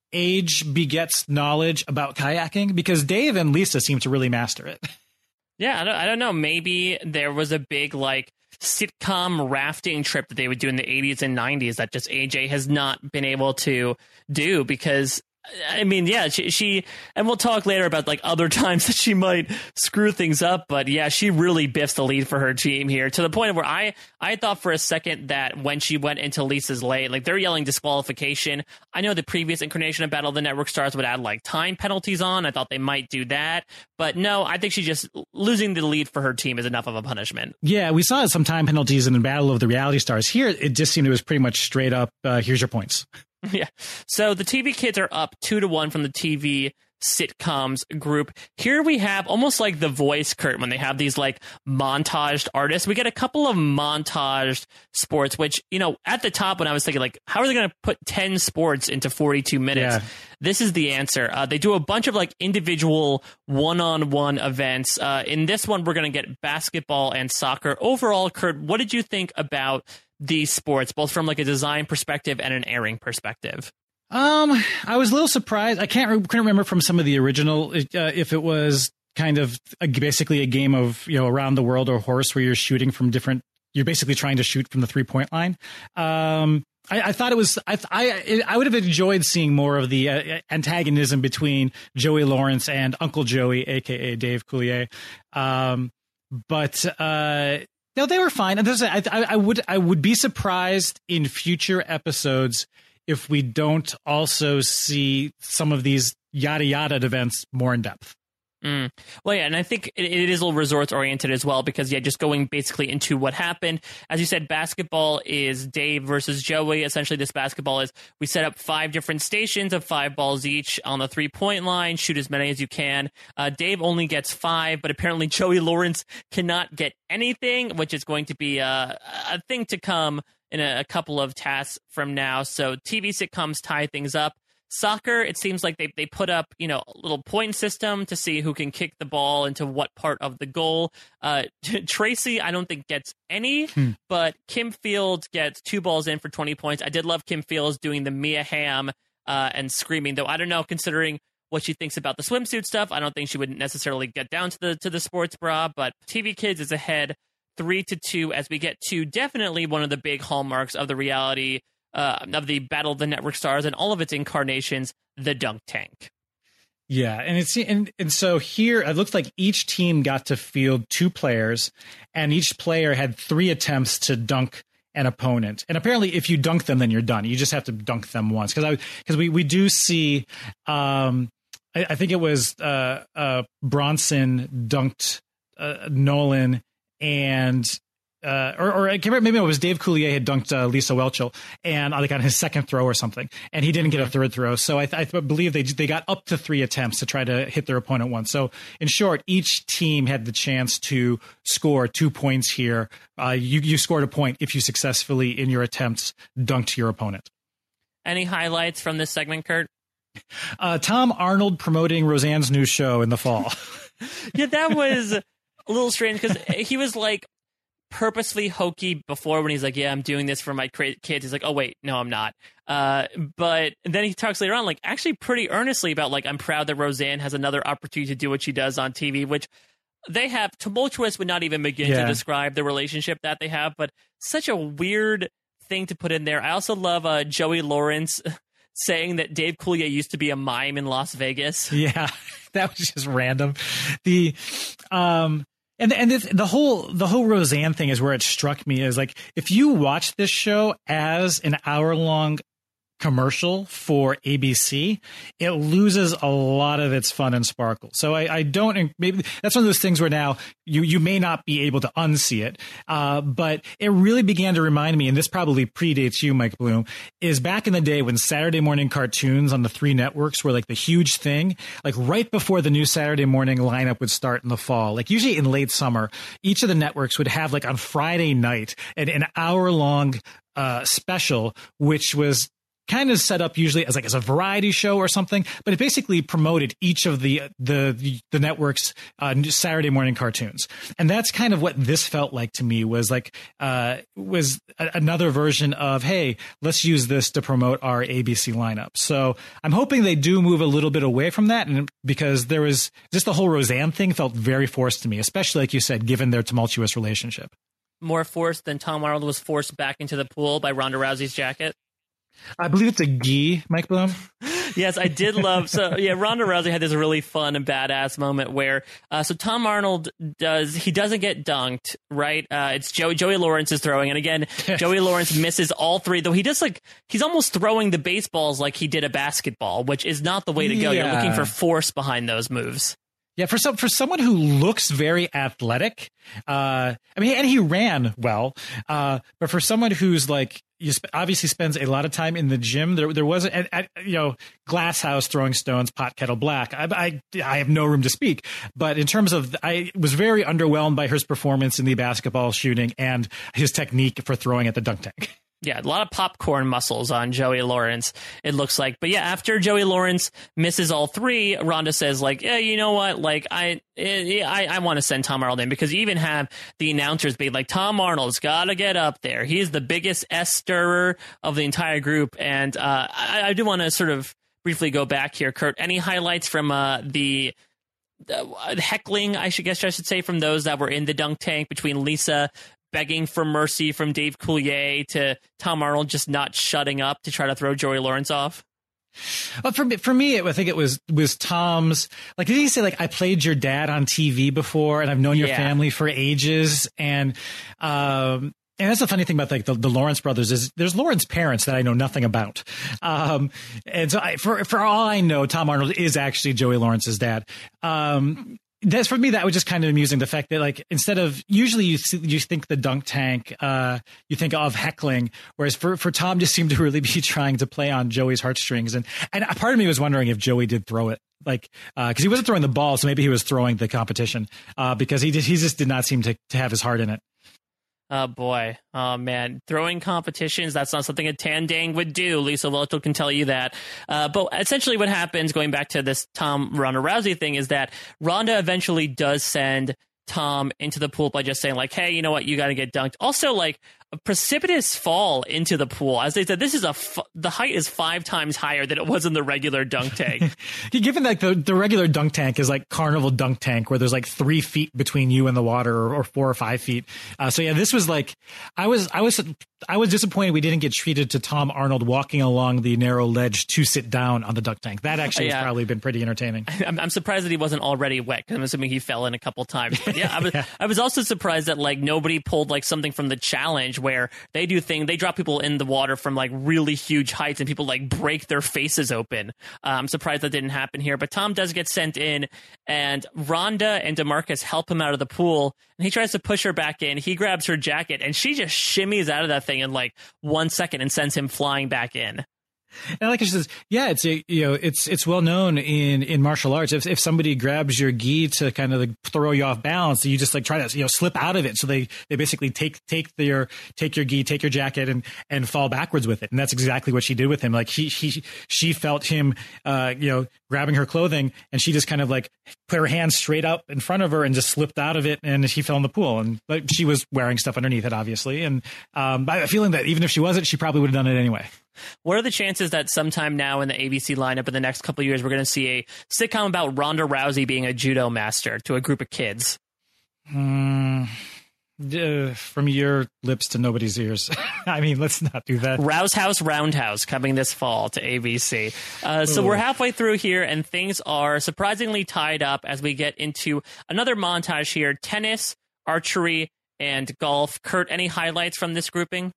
age begets knowledge about kayaking, because Dave and Lisa seem to really master it. Yeah. I don't, I don't know. Maybe there was a big, like, sitcom rafting trip that they would do in the eighties and nineties that just A J has not been able to do because, I mean, yeah, she, she, and we'll talk later about like other times that she might screw things up, but yeah, she really biffs the lead for her team here to the point where I, I thought for a second that when she went into Lisa's lane, like they're yelling disqualification. I know the previous incarnation of Battle of the Network Stars would add like time penalties on. I thought they might do that, but no, I think she just losing the lead for her team is enough of a punishment. Yeah, we saw some time penalties in the Battle of the Reality Stars. Here, it just seemed it was pretty much straight up, uh, here's your points. Yeah. So the T V kids are up two to one from the T V sitcoms group. Here we have almost like The Voice, Kurt, when they have these like montaged artists. We get a couple of montaged sports, which, you know, at the top when I was thinking like, how are they going to put ten sports into forty-two minutes? Yeah. This is the answer. Uh, they do a bunch of like individual one-on-one events. Uh, in this one, we're going to get basketball and soccer. Overall, Kurt, what did you think about these sports, both from like a design perspective and an airing perspective? Um, I was a little surprised. I can't re- couldn't remember from some of the original uh, if it was kind of a, basically a game of, you know, around the world or horse where you're shooting from different. You're basically trying to shoot from the three point line. Um, I, I thought it was. I I I would have enjoyed seeing more of the uh, antagonism between Joey Lawrence and Uncle Joey, aka Dave Coulier. Um, but uh. No, they were fine. And there's, I, I would, I would be surprised in future episodes if we don't also see some of these yada yada events more in depth. Mm. Well, yeah, and I think it, it is a little resorts oriented as well because, yeah, just going basically into what happened. As you said, basketball is Dave versus Joey. Essentially, this basketball is we set up five different stations of five balls each on the three-point line, shoot as many as you can. Uh, Dave only gets five, but apparently Joey Lawrence cannot get anything, which is going to be a, a thing to come in a, a couple of tasks from now. So T V sitcoms tie things up. Soccer, it seems like they, they put up, you know, a little point system to see who can kick the ball into what part of the goal. Uh, Tracy, I don't think gets any, hmm. but Kim Fields gets two balls in for twenty points. I did love Kim Fields doing the Mia Hamm uh, and screaming, though I don't know, considering what she thinks about the swimsuit stuff. I don't think she would necessarily get down to the to the sports bra, but T V Kids is ahead three to two as we get to definitely one of the big hallmarks of the reality Uh, of the Battle of the Network Stars and all of its incarnations, the dunk tank. Yeah, and it's and, and so here it looks like each team got to field two players, and each player had three attempts to dunk an opponent. And apparently, if you dunk them, then you're done. You just have to dunk them once because I because we we do see. Um, I, I think it was uh, uh, Bronson dunked uh, Nolan and. Uh, or, or I can't remember, maybe it was Dave Coulier had dunked uh, Lisa Whelchel and uh, like on his second throw or something, and he didn't get a third throw. So I, th- I believe they they got up to three attempts to try to hit their opponent once. So in short, each team had the chance to score two points here. Uh, you you scored a point if you successfully in your attempts dunked your opponent. Any highlights from this segment, Kurt? Uh, Tom Arnold promoting Roseanne's new show in the fall. Yeah, that was a little strange because he was like. Purposely hokey before when he's like, yeah, I'm doing this for my kids. He's like, oh, wait, no, I'm not. Uh, but then he talks later on, like, actually pretty earnestly about, like, I'm proud that Roseanne has another opportunity to do what she does on T V, which they have. Tumultuous would not even begin yeah. to describe the relationship that they have, but such a weird thing to put in there. I also love uh, Joey Lawrence saying that Dave Coulier used to be a mime in Las Vegas. Yeah, that was just random. The, um, And and this, the whole the whole Roseanne thing is where it struck me is like if you watch this show as an hour long commercial for A B C, it loses a lot of its fun and sparkle. So I, I don't maybe that's one of those things where now you you may not be able to unsee it, uh, but it really began to remind me, and this probably predates you, Mike Bloom, is back in the day when Saturday morning cartoons on the three networks were like the huge thing, like right before the new Saturday morning lineup would start in the fall, like usually in late summer, each of the networks would have like on Friday night an, an hour long uh, special, which was kind of set up usually as like as a variety show or something, but it basically promoted each of the the the network's uh, Saturday morning cartoons, and that's kind of what this felt like to me. Was like uh, was a- another version of, hey, let's use this to promote our A B C lineup. So I'm hoping they do move a little bit away from that, and because there was just the whole Roseanne thing felt very forced to me, especially like you said, given their tumultuous relationship. More forced than Tom Arnold was forced back into the pool by Ronda Rousey's jacket. I believe it's a gi, Mike Bloom. Yes, I did love. So yeah, Ronda Rousey had this really fun and badass moment where uh, so Tom Arnold does he doesn't get dunked, right? Uh, it's Joey Joey Lawrence is throwing, and again, Joey Lawrence misses all three. Though he does like he's almost throwing the baseballs like he did a basketball, which is not the way to go. Yeah. You're looking for force behind those moves. Yeah, for some for someone who looks very athletic, uh, I mean, and he ran well, uh, but for someone who's like you sp- obviously spends a lot of time in the gym, there there wasn't, at, at, you know, glass house throwing stones, pot kettle black. I, I I have no room to speak, but in terms of, I was very underwhelmed by his performance in the basketball shooting and his technique for throwing at the dunk tank. Yeah, a lot of popcorn muscles on Joey Lawrence, it looks like. But yeah, after Joey Lawrence misses all three, Rhonda says, like, yeah, you know what? Like, I I, I want to send Tom Arnold in, because you even have the announcers be like, Tom Arnold's got to get up there. He's the biggest S-stirrer of the entire group. And uh, I, I do want to sort of briefly go back here, Kurt. Any highlights from uh, the... Uh, heckling, I should guess I should say, from those that were in the dunk tank between Lisa begging for mercy from Dave Coulier to Tom Arnold just not shutting up to try to throw Joey Lawrence off? Well, for me, for me, I think it was was Tom's, like, did he say, like, I played your dad on T V before and I've known your yeah. family for ages? And um, And that's the funny thing about like the, the Lawrence brothers is there's Lawrence parents that I know nothing about. Um, and so I, for, for all I know, Tom Arnold is actually Joey Lawrence's dad. Um, That's for me. That was just kind of amusing. The fact that, like, instead of usually you you think the dunk tank, uh, you think of heckling, whereas for, for Tom just seemed to really be trying to play on Joey's heartstrings. And and part of me was wondering if Joey did throw it, like, because uh, he wasn't throwing the ball, so maybe he was throwing the competition, uh, because he just he just did not seem to to have his heart in it. Oh, boy. Oh, man. Throwing competitions, that's not something a Tandang would do. Lisa Whelchel can tell you that. Uh, but essentially what happens, going back to this Tom Ronda Rousey thing, is that Ronda eventually does send Tom into the pool by just saying, like, hey, you know what? You got to get dunked. Also, like, a precipitous fall into the pool. As they said, this is a f- the height is five times higher than it was in the regular dunk tank. Given like the, the regular dunk tank is like Carnival dunk tank, where there's like three feet between you and the water, or, or four or five feet. Uh, so yeah, this was like I was I was I was disappointed we didn't get treated to Tom Arnold walking along the narrow ledge to sit down on the dunk tank. That actually yeah. has probably been pretty entertaining. I'm, I'm surprised that he wasn't already wet, because I'm assuming he fell in a couple times. But yeah, I was yeah. I was also surprised that like nobody pulled like something from the challenge where they do thing they drop people in the water from like really huge heights and people like break their faces open. uh, I'm surprised that didn't happen here, but Tom does get sent in, and Ronda and DeMarcus help him out of the pool, and he tries to push her back in. He grabs her jacket and she just shimmies out of that thing in like one second and sends him flying back in. And I like she says, yeah, it's a, you know, it's it's well known in, in martial arts. If if somebody grabs your gi to kind of like throw you off balance, you just like try to you know slip out of it. So they, they basically take take their take your gi, take your jacket, and and fall backwards with it. And that's exactly what she did with him. Like he he she felt him, uh, you know, grabbing her clothing, and she just kind of like put her hand straight up in front of her and just slipped out of it, and he fell in the pool. And like she was wearing stuff underneath it, obviously. And um, I have a feeling that even if she wasn't, she probably would have done it anyway. What are the chances that sometime now in the A B C lineup in the next couple of years, we're going to see a sitcom about Ronda Rousey being a judo master to a group of kids? Mm, uh, from your lips to nobody's ears. I mean, let's not do that. Rouse House Roundhouse coming this fall to A B C. Uh, so Ooh. We're halfway through here, and things are surprisingly tied up as we get into another montage here. Tennis, archery, and golf. Kurt, any highlights from this grouping?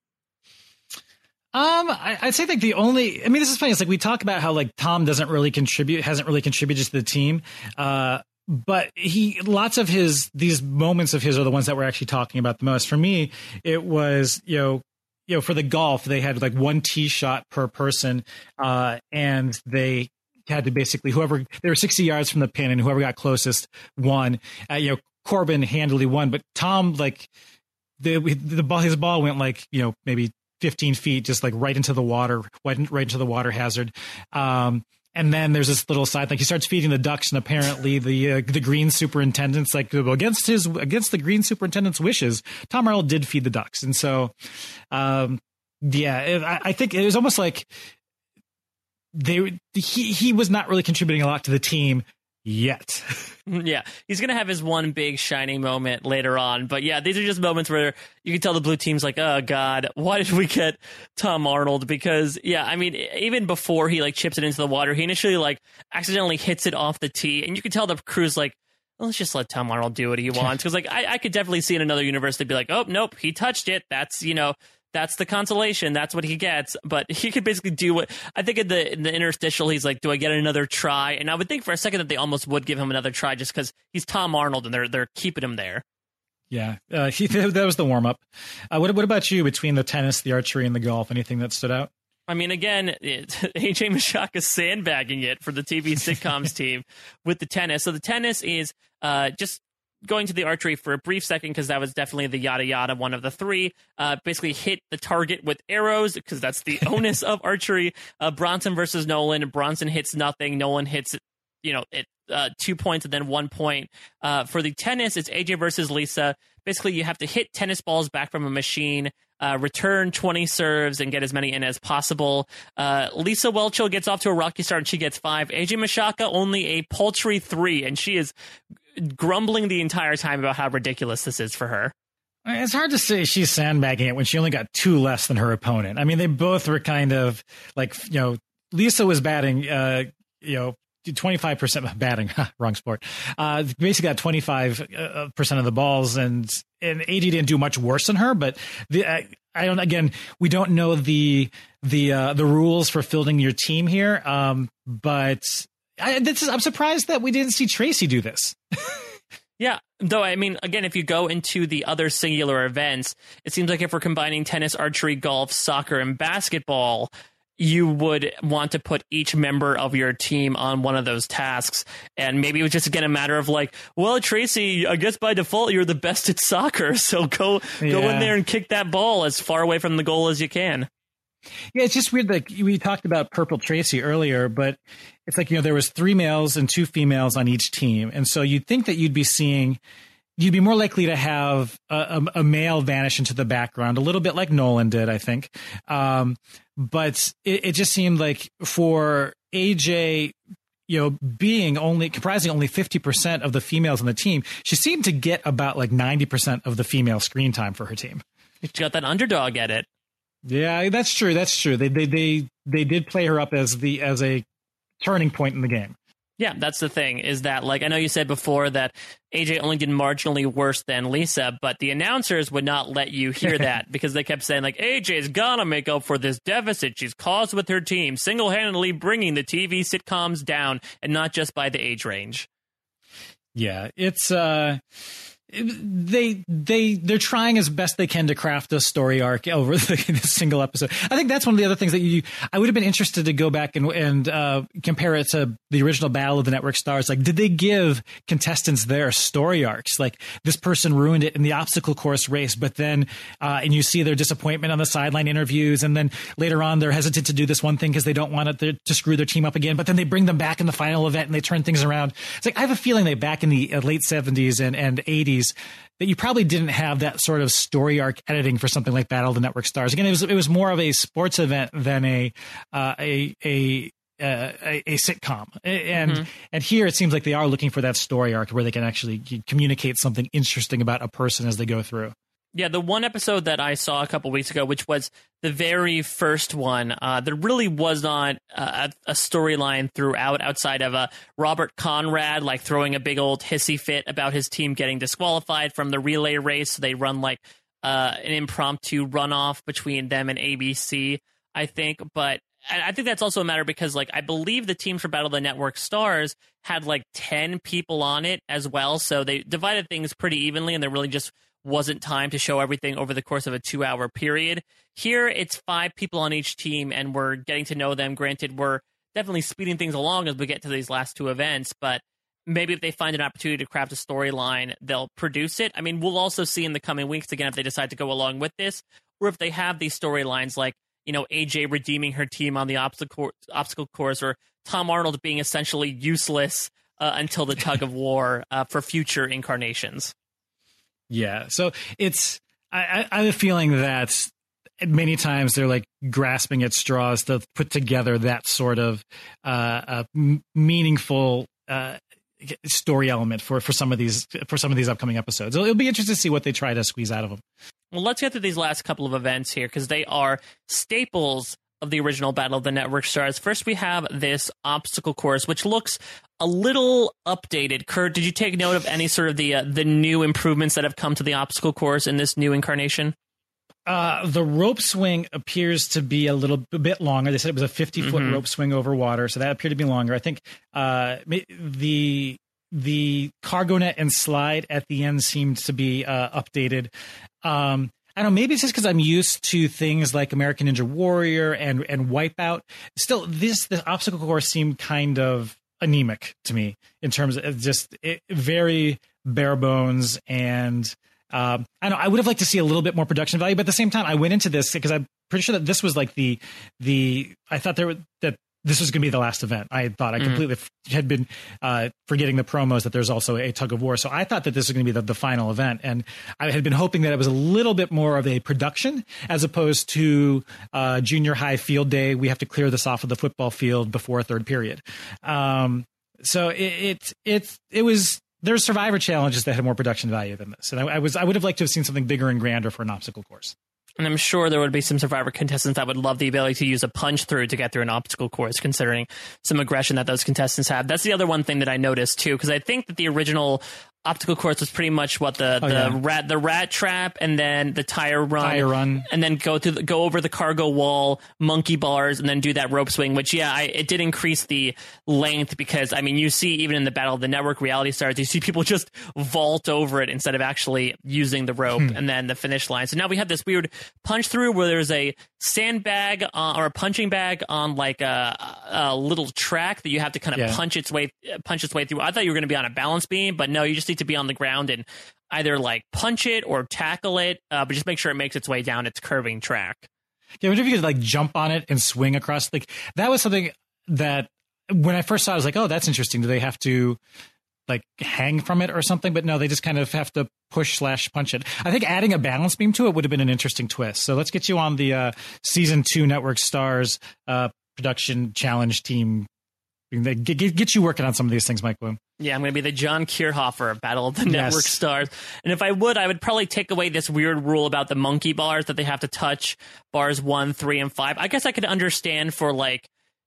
Um, I, I'd say like the only, I mean, this is funny. It's like we talk about how like Tom doesn't really contribute, hasn't really contributed to the team. Uh, but he, lots of his, these moments of his are the ones that we're actually talking about the most. For me, it was, you know, you know, for the golf, they had like one tee shot per person. Uh, and they had to basically, whoever, they were sixty yards from the pin, and whoever got closest won. Uh, you know, Corbin handily won, but Tom, like the, the ball, his ball went like, you know, maybe fifteen feet, just like right into the water, right, right into the water hazard. Um, and then there's this little side, like he starts feeding the ducks, and apparently the uh, the green superintendent's like against his against the green superintendent's wishes, Tom Arnold did feed the ducks, and so um, yeah, it, I, I think it was almost like they he he was not really contributing a lot to the team yet. Yeah, he's gonna have his one big shining moment later on, but yeah, these are just moments where you can tell the blue team's like, oh god, why did we get Tom Arnold? Because yeah, I mean, even before he like chips it into the water, he initially like accidentally hits it off the tee, and you can tell the crew's like, well, let's just let Tom Arnold do what he wants. Because like I, I could definitely see in another universe they'd be like, oh nope, he touched it, that's, you know, that's the consolation. That's what he gets. But he could basically do what I think in the in the interstitial. He's like, do I get another try? And I would think for a second that they almost would give him another try just because he's Tom Arnold and they're they're keeping him there. Yeah, uh, he, that was the warm up. Uh, what what about you between the tennis, the archery, and the golf? Anything that stood out? I mean, again, it, A J Michalka sandbagging it for the T V sitcoms team with the tennis. So the tennis is uh, just. Going to the archery for a brief second, because that was definitely the yada yada one of the three. Uh, basically hit the target with arrows, because that's the onus of archery. Uh, Bronson versus Nolan. Bronson hits nothing. Nolan hits, you know, it, uh, two points and then one point. Uh, for the tennis, it's A J versus Lisa. Basically, you have to hit tennis balls back from a machine, uh, return twenty serves, and get as many in as possible. Uh, Lisa Whelchel gets off to a rocky start, and she gets five. A J Michalka only a paltry three, and she is grumbling the entire time about how ridiculous this is for her. It's hard to say she's sandbagging it when she only got two less than her opponent. I mean, they both were kind of like, you know, Lisa was batting, uh, you know, twenty-five percent batting, wrong sport. Uh, basically got twenty-five percent of the balls, and and A J didn't do much worse than her. But the, I, I don't. Again, we don't know the the uh, the rules for fielding your team here. Um, but I, this is, I'm surprised that we didn't see Tracy do this. Yeah, though, I mean, again, if you go into the other singular events, it seems like if we're combining tennis, archery, golf, soccer, and basketball, you would want to put each member of your team on one of those tasks. And maybe it was just, again, a matter of like, well, Tracy, I guess by default, you're the best at soccer. So go, yeah. go in there and kick that ball as far away from the goal as you can. Yeah, it's just weird that we talked about Purple Tracy earlier, but it's like, you know, there was three males and two females on each team. And so you'd think that you'd be seeing, you'd be more likely to have a, a, a male vanish into the background, a little bit like Nolan did, I think. Um, but it, it just seemed like for A J, you know, being only comprising only fifty percent of the females on the team, she seemed to get about like ninety percent of the female screen time for her team. She got that underdog at it. Yeah, that's true. That's true. They they they they did play her up as the as a turning point in the game. Yeah, that's the thing, is that, like, I know you said before that A J only did marginally worse than Lisa, but the announcers would not let you hear that because they kept saying, like, A J's gonna make up for this deficit she's caused with her team, single-handedly bringing the T V sitcoms down, and not just by the age range. Yeah, it's uh they they they're trying as best they can to craft a story arc over the, the single episode. I think that's one of the other things that you I would have been interested to go back and and uh, compare it to the original Battle of the Network Stars. Like, did they give contestants their story arcs? Like, this person ruined it in the obstacle course race, but then uh, and you see their disappointment on the sideline interviews, and then later on they're hesitant to do this one thing because they don't want it to, to screw their team up again. But then they bring them back in the final event and they turn things around. It's like, I have a feeling they back in the late seventies and and eighties. That you probably didn't have that sort of story arc editing for something like Battle of the Network Stars. Again, it was it was more of a sports event than a uh, a a, uh, a a sitcom. And mm-hmm. and here it seems like they are looking for that story arc where they can actually communicate something interesting about a person as they go through. Yeah, the one episode that I saw a couple weeks ago, which was the very first one, uh, there really was not a, a storyline throughout outside of a Robert Conrad like throwing a big old hissy fit about his team getting disqualified from the relay race. So they run like uh, an impromptu runoff between them and A B C, I think. But I think that's also a matter because, like, I believe the teams for Battle of the Network Stars had like ten people on it as well. So they divided things pretty evenly, and there really just wasn't time to show everything over the course of a two-hour period. Here, it's five people on each team, and we're getting to know them. Granted, we're definitely speeding things along as we get to these last two events, but maybe if they find an opportunity to craft a storyline, they'll produce it. I mean, we'll also see in the coming weeks, again, if they decide to go along with this, or if they have these storylines like, you know, A J redeeming her team on the obstacle, obstacle course, or Tom Arnold being essentially useless uh, until the tug of war uh, for future incarnations. Yeah, so it's I, I have a feeling that many times they're like grasping at straws to put together that sort of uh, uh, m- meaningful uh, story element for, for some of these for some of these upcoming episodes. It'll, it'll be interesting to see what they try to squeeze out of them. Well, let's get to these last couple of events here because they are staples of the original Battle of the Network Stars. First, we have this obstacle course, which looks a little updated. Kurt, did you take note of any sort of the uh, the new improvements that have come to the obstacle course in this new incarnation? Uh, the rope swing appears to be a little a bit longer. They said it was a fifty-foot mm-hmm. rope swing over water, so that appeared to be longer. I think uh, the the cargo net and slide at the end seemed to be uh, updated. Um, I don't know, maybe it's just because I'm used to things like American Ninja Warrior and and Wipeout. Still, this this obstacle course seemed kind of anemic to me in terms of just it, very bare bones. And um, I don't know, I would have liked to see a little bit more production value, but at the same time, I went into this because I'm pretty sure that this was like the the I thought there were, that this was going to be the last event. I thought I mm-hmm. completely f- had been uh, forgetting the promos that there's also a tug of war. So I thought that this was going to be the, the final event. And I had been hoping that it was a little bit more of a production as opposed to uh, junior high field day. We have to clear this off of the football field before a third period. Um, so it, it, it, it was, there's Survivor challenges that had more production value than this. And I, I was, I would have liked to have seen something bigger and grander for an obstacle course. And I'm sure there would be some Survivor contestants that would love the ability to use a punch through to get through an obstacle course, considering some aggression that those contestants have. That's the other one thing that I noticed, too, because I think that the original obstacle course was pretty much what the, oh, the yeah. rat the rat trap and then the tire run, tire run. and then go through the, go over the cargo wall, monkey bars, and then do that rope swing, which, yeah, I, it did increase the length because, I mean, you see even in the Battle of the Network reality stars, you see people just vault over it instead of actually using the rope hmm. and then the finish line. So now we have this weird punch through where there's a sandbag uh, or a punching bag on like a, a little track that you have to kind of yeah. punch its way punch its way through. I thought you were going to be on a balance beam, but no, you just need to be on the ground and either like punch it or tackle it, uh, but just make sure it makes its way down its curving track. Yeah, wonder if you could like jump on it and swing across. Like that was something that when I first saw it, I was like, oh, that's interesting. Do they have to like hang from it or something? But no, they just kind of have to push slash punch it. I think adding a balance beam to it would have been an interesting twist. So let's get you on the uh, season two Network Stars uh, production challenge team. Get, get, get you working on some of these things, Mike Bloom. Yeah, I'm going to be the John Kierhofer of Battle of the Network yes. Stars. And if I would, I would probably take away this weird rule about the monkey bars that they have to touch bars one, three, and five. I guess I could understand for like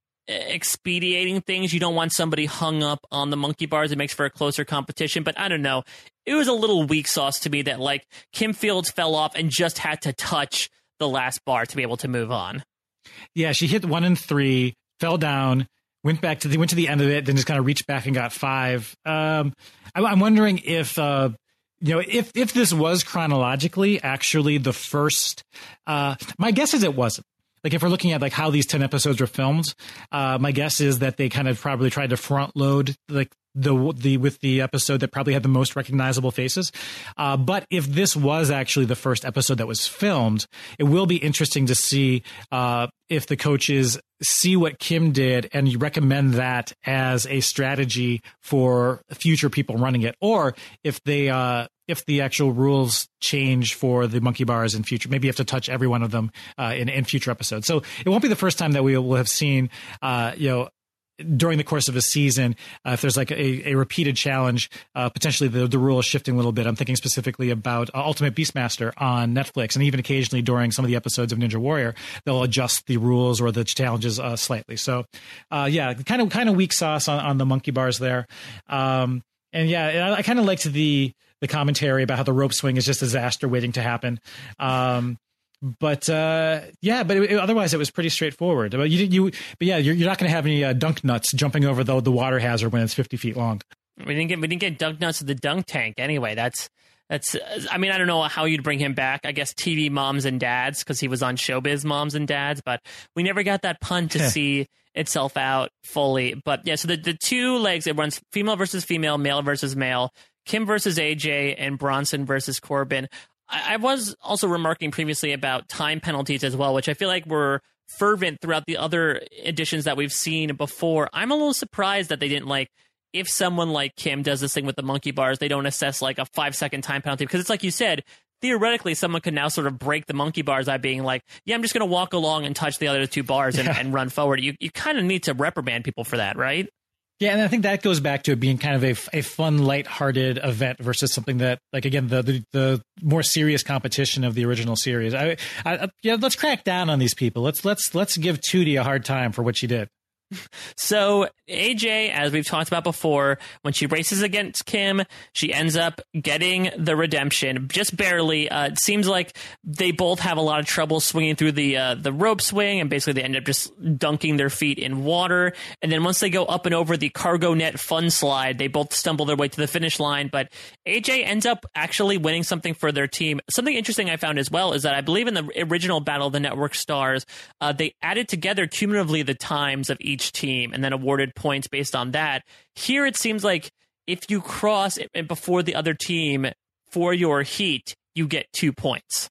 expediting things. You don't want somebody hung up on the monkey bars. It makes for a closer competition. But I don't know. It was a little weak sauce to me that like Kim Fields fell off and just had to touch the last bar to be able to move on. Yeah, she hit one and three, fell down, went back to the went to the end of it, then just kind of reached back and got five. Um, I, I'm wondering if uh, you know if if this was chronologically actually the first. Uh, my guess is it wasn't. Like if we're looking at like how these ten episodes were filmed, uh, my guess is that they kind of probably tried to front load like the the with the episode that probably had the most recognizable faces. Uh, but if this was actually the first episode that was filmed, it will be interesting to see uh, if the coaches see what Kim did and you recommend that as a strategy for future people running it, or if they uh, if the actual rules change for the monkey bars in future. Maybe you have to touch every one of them uh, in in future episodes. So it won't be the first time that we will have seen uh, you know. during the course of a season, uh, if there's like a, a repeated challenge, uh, potentially the, the rule is shifting a little bit. I'm thinking specifically about uh, Ultimate Beastmaster on Netflix, and even occasionally during some of the episodes of Ninja Warrior, they'll adjust the rules or the challenges uh, slightly. So, uh, yeah, kind of kind of weak sauce on, on the monkey bars there. Um, and yeah, I, I kind of liked the the commentary about how the rope swing is just a disaster waiting to happen. Um, But uh, yeah, but it, it, otherwise it was pretty straightforward. But you, you, but yeah, you're, you're not going to have any uh, dunk nuts jumping over the the water hazard when it's fifty feet long. We didn't get we didn't get dunk nuts at the dunk tank anyway. That's that's. I mean, I don't know how you'd bring him back. I guess T V moms and dads because he was on Showbiz Moms and Dads. But we never got that pun to see itself out fully. But yeah, so the the two legs it runs female versus female, male versus male, Kim versus A J, and Bronson versus Corbin. I was also remarking previously about time penalties as well, which I feel like were fervent throughout the other editions that we've seen before. I'm a little surprised that they didn't like, if someone like Kim does this thing with the monkey bars, they don't assess like a five second time penalty. Because it's like you said, theoretically, someone could now sort of break the monkey bars by being like, yeah, I'm just going to walk along and touch the other two bars and, yeah. and run forward. You, you kind of need to reprimand people for that, right? Yeah, and I think that goes back to it being kind of a, a fun, lighthearted event versus something that, like, again, the the, the more serious competition of the original series. I, I, yeah, let's crack down on these people. Let's let's let's give Tootie a hard time for what she did. So A J, as we've talked about before, when she races against Kim, she ends up getting the redemption, just barely. Uh, it seems like they both have a lot of trouble swinging through the uh, the rope swing, and basically they end up just dunking their feet in water. And then once they go up and over the cargo net fun slide, they both stumble their way to the finish line. But A J ends up actually winning something for their team. Something interesting I found as well is that I believe in the original Battle of the Network Stars, uh, they added together cumulatively the times of each team and then awarded points based on that. Here it seems like if you cross it before the other team for your heat, you get two points.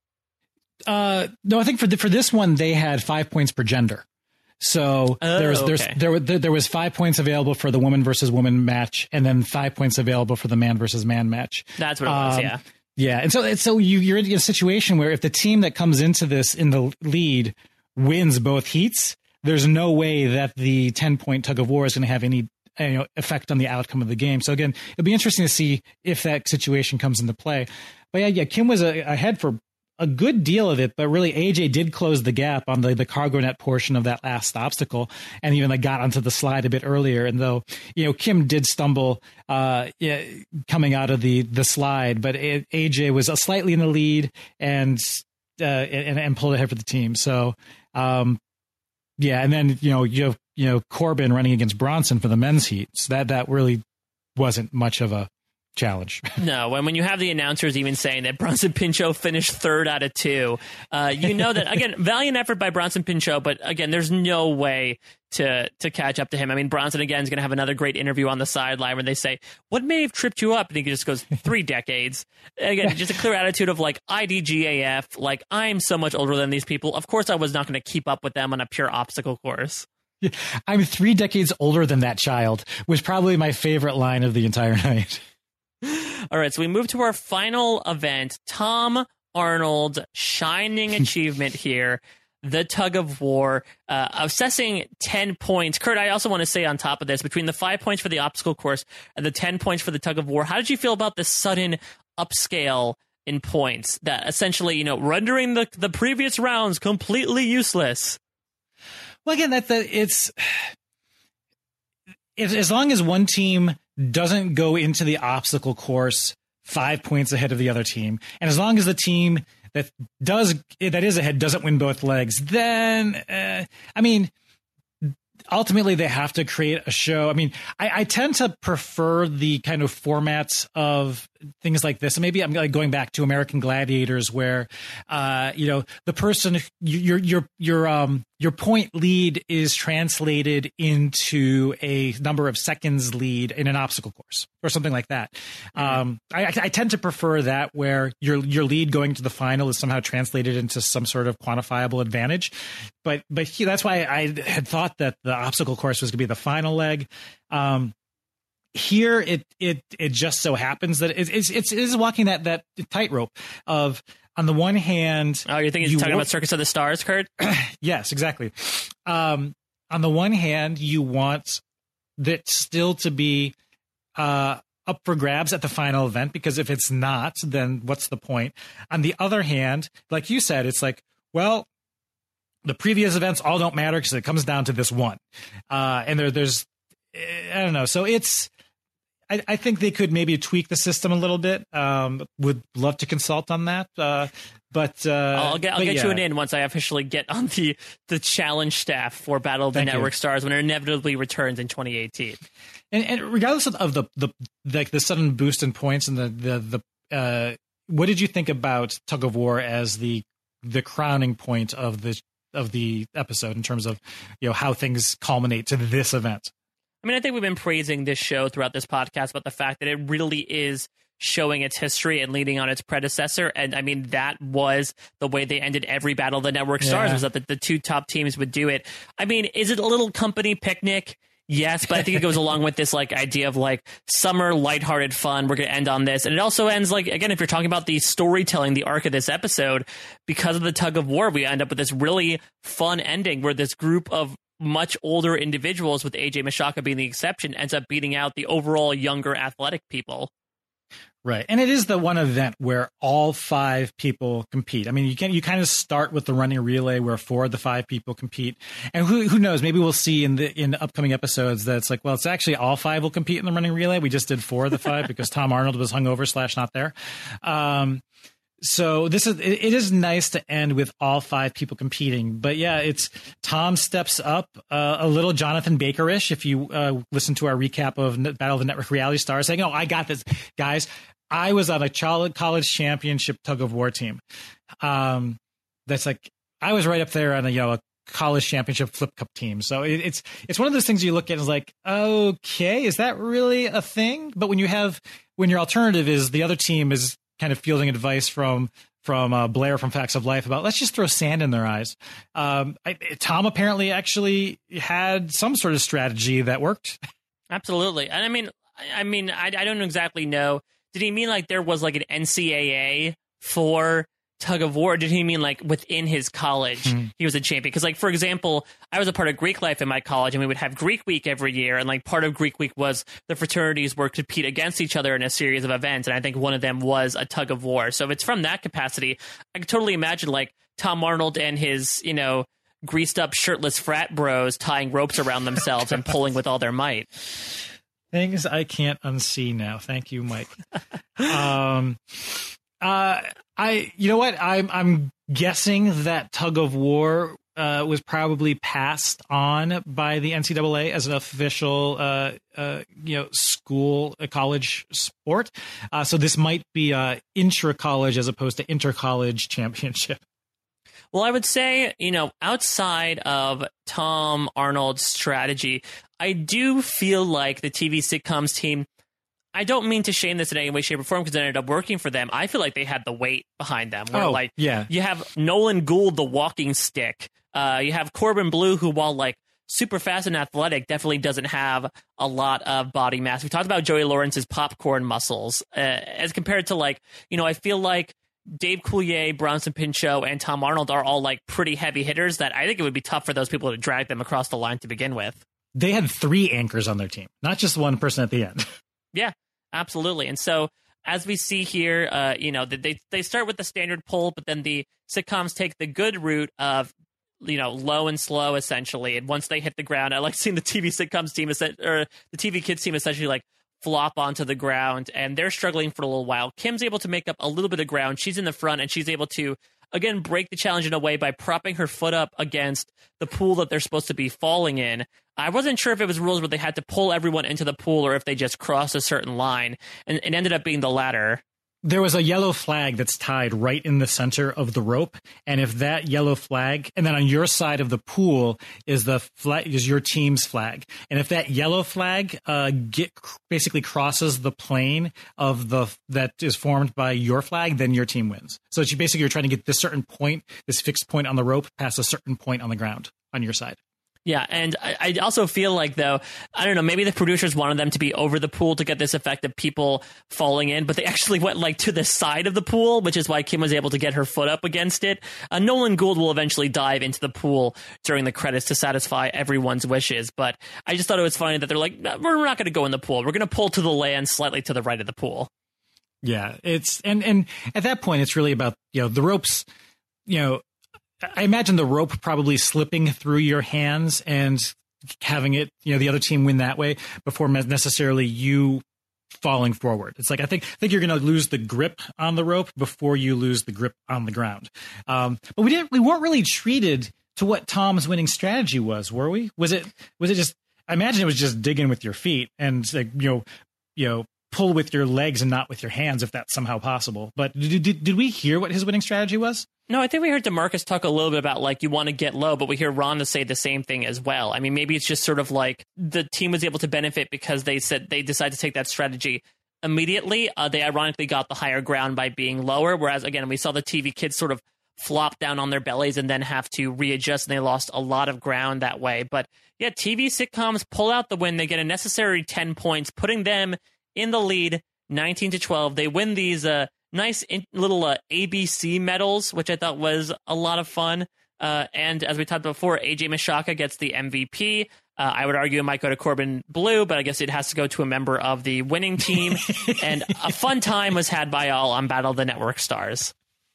Uh, no, I think for the, for this one they had five points per gender. So oh, there was there's, okay. there there there was five points available for the woman versus woman match, and then five points available for the man versus man match. That's what it was. Um, yeah. Yeah, and so and so you you're in a situation where if the team that comes into this in the lead wins both heats, there's no way that the ten-point tug of war is going to have any you know, effect on the outcome of the game. So again, it'll be interesting to see if that situation comes into play. But yeah, yeah, Kim was a, ahead for a good deal of it, but really A J did close the gap on the, the cargo net portion of that last obstacle, and even like got onto the slide a bit earlier. And though, you know, Kim did stumble uh, yeah, coming out of the, the slide, but it, A J was slightly in the lead and, uh, and, and pulled ahead for the team. So, um, yeah. And then, you know, you have, you know, Corbin running against Bronson for the men's heat. So that, that really wasn't much of a challenge. No, and when you have the announcers even saying that Bronson Pinchot finished third out of two, uh, you know that, again, valiant effort by Bronson Pinchot, but again, there's no way to to catch up to him. I mean, Bronson, again, is going to have another great interview on the sideline where they say, what may have tripped you up? And he just goes, three decades. And again, just a clear attitude of like, I D G A F, like, I'm so much older than these people. Of course, I was not going to keep up with them on a pure obstacle course. I'm three decades older than that child was probably my favorite line of the entire night. All right, so we move to our final event. Tom Arnold, shining achievement here. The tug of war, uh, assessing ten points. Kurt, I also want to say on top of this, between the five points for the obstacle course and the ten points for the tug of war, how did you feel about the sudden upscale in points that essentially, you know, rendering the, the previous rounds completely useless? Well, again, that the, it's if, as long as one team doesn't go into the obstacle course five points ahead of the other team, and as long as the team that does that is ahead doesn't win both legs, then uh, I mean, ultimately they have to create a show. I mean, I, I tend to prefer the kind of formats of things like this. And maybe I'm like going back to American Gladiators, where uh, you know, the person your your your um your point lead is translated into a number of seconds lead in an obstacle course or something like that. Mm-hmm. Um, I, I tend to prefer that, where your your lead going to the final is somehow translated into some sort of quantifiable advantage. But but he, that's why I had thought that the obstacle course was going to be the final leg. Um, here it it it just so happens that it, it's it's it is walking that that tightrope of, on the one hand, oh, you're thinking you talking work, about Circus of the Stars, Kurt? Yes, exactly. Um, on the one hand, you want that still to be uh, up for grabs at the final event, because if it's not, then what's the point? On the other hand, like you said, it's like, well, the previous events all don't matter because it comes down to this one, uh, and there there's I don't know. So it's. I, I think they could maybe tweak the system a little bit. Um, would love to consult on that. Uh, but uh, I'll get, I'll but get yeah. you an in once I officially get on the, the challenge staff for Battle of the Thank Network you. Stars when it inevitably returns in twenty eighteen. And, and regardless of, of the, the like the sudden boost in points and the the the uh, what did you think about Tug of War as the the crowning point of the of the episode in terms of, you know, how things culminate to this event? I mean, I think we've been praising this show throughout this podcast about the fact that it really is showing its history and leading on its predecessor. And I mean, that was the way they ended every Battle of the Network Stars, yeah. was that the, the two top teams would do it. I mean, is it a little company picnic? Yes, but I think it goes along with this like idea of like summer lighthearted fun. We're going to end on this. And it also ends like, again, if you're talking about the storytelling, the arc of this episode, because of the tug of war, we end up with this really fun ending where this group of much older individuals, with A J Mashaka being the exception, ends up beating out the overall younger athletic people. Right. And it is the one event where all five people compete. I mean, you can you kind of start with the running relay where four of the five people compete. And who who knows, maybe we'll see in the in the upcoming episodes that it's like, well, it's actually all five will compete in the running relay. We just did four of the five because Tom Arnold was hungover slash not there. Um So this is, it, it is nice to end with all five people competing, but yeah, it's Tom steps up uh, a little Jonathan Baker-ish. If you uh, listen to our recap of Battle of the Network Reality Stars, saying, "Oh, I got this, guys. I was on a college championship tug of war team." Um, that's like, I was right up there on a, you know, a college championship flip cup team. So it, it's, it's one of those things you look at and is like, okay, is that really a thing? But when you have, when your alternative is the other team is kind of fielding advice from from uh, Blair from Facts of Life about let's just throw sand in their eyes. Um, I, Tom apparently actually had some sort of strategy that worked. Absolutely, and I mean, I mean, I, I don't exactly know. Did he mean like there was like an N C A A for tug of war? Did he mean like within his college mm. he was a champion? Because like, for example, I was a part of Greek life in my college, and we would have Greek week every year, and like part of Greek week was the fraternities were compete against each other in a series of events, and I think one of them was a tug of war. So if it's from that capacity, I could totally imagine like Tom Arnold and his, you know, greased up shirtless frat bros tying ropes around themselves and pulling with all their might. Things I can't unsee now. Thank you, Mike. um, uh, I, you know what? I'm, I'm guessing that tug of war uh, was probably passed on by the N C double A as an official, uh, uh, you know, school, uh, college sport. Uh, so this might be uh, intra-college as opposed to inter-college championship. Well, I would say, you know, outside of Tom Arnold's strategy, I do feel like the T V sitcoms team, I don't mean to shame this in any way, shape, or form because it ended up working for them. I feel like they had the weight behind them. Where, oh, like, yeah. You have Nolan Gould, the walking stick. Uh, you have Corbin Bleu, who, while, like, super fast and athletic, definitely doesn't have a lot of body mass. We talked about Joey Lawrence's popcorn muscles. Uh, as compared to, like, you know, I feel like Dave Coulier, Bronson Pinchot, and Tom Arnold are all like pretty heavy hitters that I think it would be tough for those people to drag them across the line to begin with. They had three anchors on their team, not just one person at the end. Yeah, absolutely. And so as we see here, uh, you know, they they start with the standard pull, but then the sitcoms take the good route of, you know, low and slow essentially. And once they hit the ground, I like seeing the T V sitcoms team or the T V kids team essentially like flop onto the ground, and they're struggling for a little while. Kim's able to make up a little bit of ground. She's in the front, and she's able to, again, break the challenge in a way by propping her foot up against the pool that they're supposed to be falling in. I wasn't sure if it was rules where they had to pull everyone into the pool or if they just crossed a certain line, and it ended up being the latter. There was a yellow flag that's tied right in the center of the rope, and if that yellow flag, and then on your side of the pool is the flag, is your team's flag, and if that yellow flag uh, get basically crosses the plane of the that is formed by your flag, then your team wins. So it's basically you're trying to get this certain point, this fixed point on the rope, past a certain point on the ground on your side. Yeah, and I, I also feel like, though, I don't know, maybe the producers wanted them to be over the pool to get this effect of people falling in, but they actually went, like, to the side of the pool, which is why Kim was able to get her foot up against it. Uh, Nolan Gould will eventually dive into the pool during the credits to satisfy everyone's wishes, but I just thought it was funny that they're like, we're not going to go in the pool. We're going to pull to the land slightly to the right of the pool. Yeah, it's, and, and at that point, it's really about, you know, the ropes, you know, I imagine the rope probably slipping through your hands and having it, you know, the other team win that way before necessarily you falling forward. It's like, I think, I think you're going to lose the grip on the rope before you lose the grip on the ground. Um, but we didn't, we weren't really treated to what Tom's winning strategy was, were we? Was it, was it just, I imagine it was just digging with your feet and like, you know, you know, pull with your legs and not with your hands if that's somehow possible. But did, did, did we hear what his winning strategy was? No, I think we heard DeMarcus talk a little bit about, like, you want to get low, but we hear Rhonda say the same thing as well. I mean, maybe it's just sort of like the team was able to benefit because they said they decided to take that strategy immediately. Uh, they ironically got the higher ground by being lower, whereas, again, we saw the T V kids sort of flop down on their bellies and then have to readjust, and they lost a lot of ground that way. But, yeah, T V sitcoms pull out the win. They get a necessary ten points, putting them in the lead, nineteen to twelve. They win these uh, nice in- little uh, A B C medals, which I thought was a lot of fun. Uh, and as we talked about before, A J Mashaka gets the M V P. Uh, I would argue it might go to Corbin Bleu, but I guess it has to go to a member of the winning team. And a fun time was had by all on Battle of the Network Stars.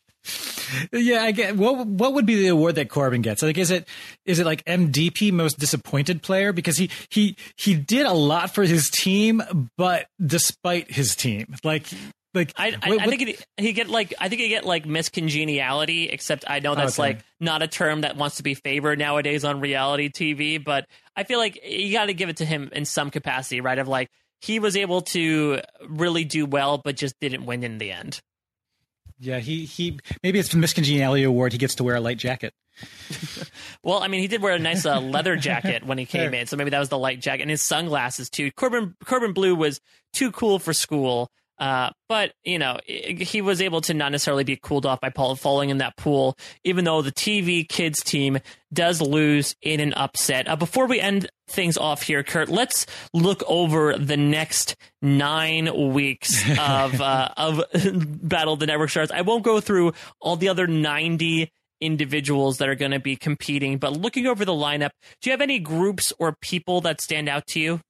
Yeah, I get. What what would be the award that Corbin gets? Like, is it is it like M D P, most disappointed player? Because he he he did a lot for his team, but despite his team, like like I I, what, I think he he get like I think he get like miscongeniality. Except I know that's okay. like not a term that wants to be favored nowadays on reality T V. But I feel like you got to give it to him in some capacity, right? Of like he was able to really do well, but just didn't win in the end. Yeah, he, he maybe it's the Miscongeniality Award. He gets to wear a light jacket. Well, I mean, he did wear a nice uh, leather jacket when he came in, so maybe that was the light jacket. And his sunglasses, too. Corbin, Corbin Bleu was too cool for school. Uh, but, you know, he was able to not necessarily be cooled off by Paul falling in that pool, even though the T V kids team does lose in an upset. Uh, before we end things off here, Kurt, let's look over the next nine weeks of uh, of Battle of the Network Stars. I won't go through all the other ninety individuals that are going to be competing, but looking over the lineup, do you have any groups or people that stand out to you?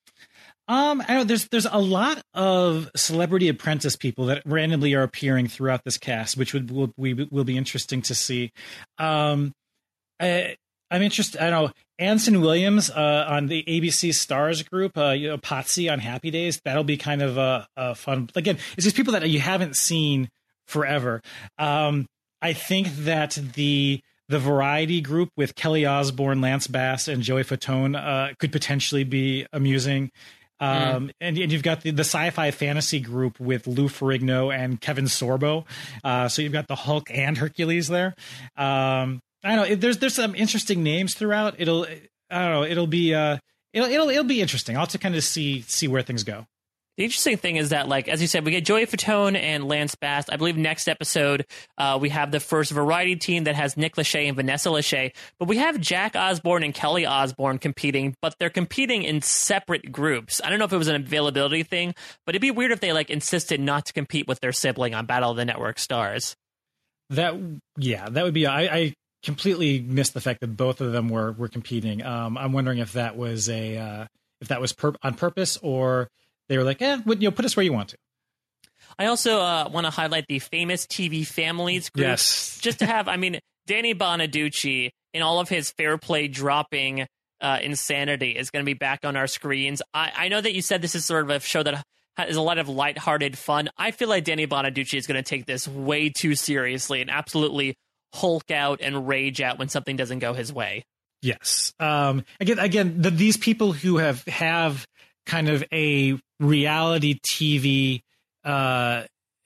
Um, I know there's there's a lot of Celebrity Apprentice people that randomly are appearing throughout this cast, which would will, we, will be interesting to see. Um, I, I'm interested. I don't know Anson Williams uh, on the A B C Stars group. Uh, you know, Potsy on Happy Days. That'll be kind of a, a fun. Again, it's just people that you haven't seen forever. Um, I think that the the variety group with Kelly Osbourne, Lance Bass, and Joey Fatone uh, could potentially be amusing. Um, mm. and, and you've got the, the sci-fi fantasy group with Lou Ferrigno and Kevin Sorbo. Uh, so you've got the Hulk and Hercules there. Um, I don't know. There's there's some interesting names throughout. It'll I don't know. It'll be uh it'll it'll it'll be interesting. I'll have to kind of see see where things go. The interesting thing is that, like, as you said, we get Joey Fatone and Lance Bass. I believe next episode uh, we have the first variety team that has Nick Lachey and Vanessa Lachey. But we have Jack Osbourne and Kelly Osbourne competing, but they're competing in separate groups. I don't know if it was an availability thing, but it'd be weird if they, like, insisted not to compete with their sibling on Battle of the Network Stars. That, yeah, that would be... I, I completely missed the fact that both of them were were competing. Um, I'm wondering if that was a uh, if that was per- on purpose, or they were like, eh, you know, put us where you want to. I also uh, want to highlight the famous T V families group. Yes. Just to have, I mean, Danny Bonaducci in all of his fair play dropping uh, insanity is going to be back on our screens. I, I know that you said this is sort of a show that has a lot of lighthearted fun. I feel like Danny Bonaducci is going to take this way too seriously and absolutely Hulk out and rage out when something doesn't go his way. Yes. Um, again, again, the, these people who have have kind of a reality T V uh,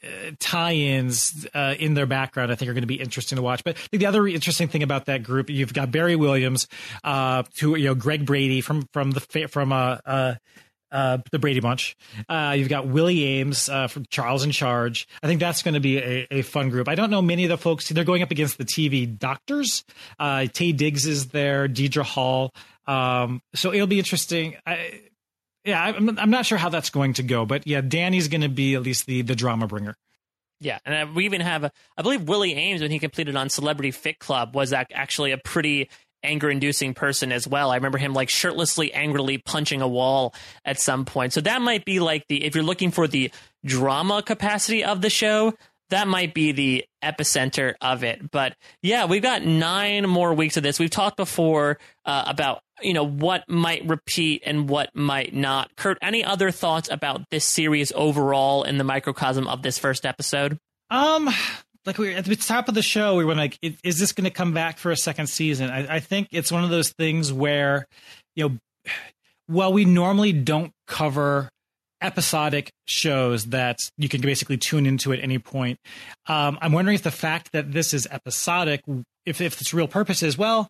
tie-ins uh, in their background, I think are going to be interesting to watch. But I think the other interesting thing about that group, you've got Barry Williams, uh, to you know Greg Brady from from the from uh, uh, uh, the Brady Bunch. Uh, you've got Willie Ames uh, from Charles in Charge. I think that's going to be a, a fun group. I don't know many of the folks. They're going up against the T V doctors. Uh, Tay Diggs is there, Deidre Hall. Um, so it'll be interesting. I, Yeah, I'm, I'm not sure how that's going to go, but yeah, Danny's going to be at least the, the drama bringer. Yeah, and we even have, I believe Willie Ames, when he completed on Celebrity Fit Club, was actually a pretty anger-inducing person as well. I remember him like shirtlessly, angrily punching a wall at some point. So that might be like the, if you're looking for the drama capacity of the show, that might be the epicenter of it. But yeah, we've got nine more weeks of this. We've talked before uh, about, you know, what might repeat and what might not. Kurt, any other thoughts about this series overall in the microcosm of this first episode? Um, like we were at the top of the show, we were like, is this going to come back for a second season? I, I think it's one of those things where, you know, while we normally don't cover episodic shows that you can basically tune into at any point, um, I'm wondering if the fact that this is episodic, if, if its real purpose is, well,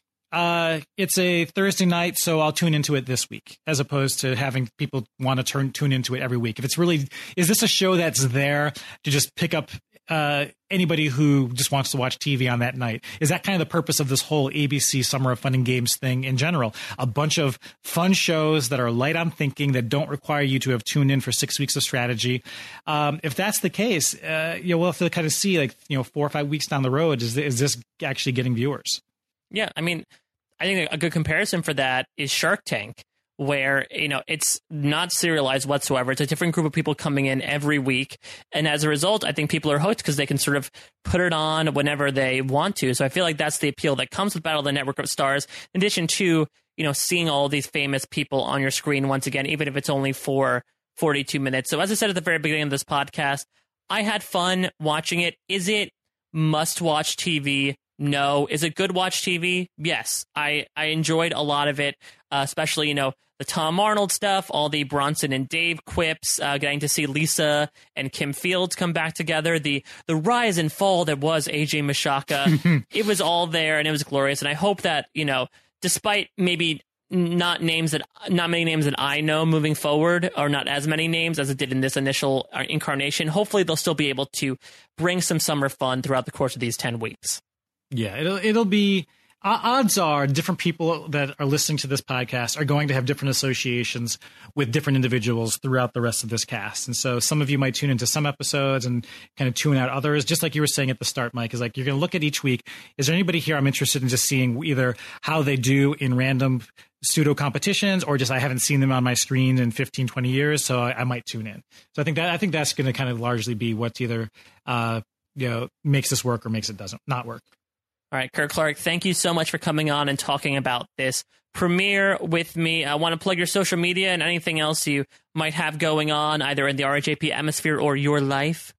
uh, it's a Thursday night, so I'll tune into it this week, as opposed to having people want to turn tune into it every week. If it's really, is this a show that's there to just pick up uh, anybody who just wants to watch T V on that night? Is that kind of the purpose of this whole A B C Summer of Fun and Games thing in general? A bunch of fun shows that are light on thinking, that don't require you to have tuned in for six weeks of strategy. Um, if that's the case, uh, you know, we'll have to kind of see, like, you know, four or five weeks down the road, is is this actually getting viewers? Yeah, I mean, I think a good comparison for that is Shark Tank, where, you know, it's not serialized whatsoever. It's a different group of people coming in every week. And as a result, I think people are hooked because they can sort of put it on whenever they want to. So I feel like that's the appeal that comes with Battle of the Network of Stars, in addition to, you know, seeing all these famous people on your screen once again, even if it's only for forty-two minutes. So as I said at the very beginning of this podcast, I had fun watching it. Is it must-watch T V? No. Is it good watch T V? Yes. I, I enjoyed a lot of it, uh, especially, you know, the Tom Arnold stuff, all the Bronson and Dave quips, uh, getting to see Lisa and Kim Fields come back together, the the rise and fall that was A J Mashaka. It was all there, and it was glorious. And I hope that, you know, despite maybe not names that not many names that I know moving forward, or not as many names as it did in this initial incarnation. Hopefully, they'll still be able to bring some summer fun throughout the course of these ten weeks. Yeah, it'll it'll be. Odds are different people that are listening to this podcast are going to have different associations with different individuals throughout the rest of this cast. And so some of you might tune into some episodes and kind of tune out others. Just like you were saying at the start, Mike, is like you're going to look at each week. Is there anybody here I'm interested in just seeing either how they do in random pseudo competitions, or just I haven't seen them on my screen in fifteen, twenty years, so I, I might tune in. So I think that I think that's going to kind of largely be what's either uh, you know makes this work or makes it doesn't not work. All right, Kurt Clark, thank you so much for coming on and talking about this premiere with me. I want to plug your social media and anything else you might have going on, either in the R H A P atmosphere or your life.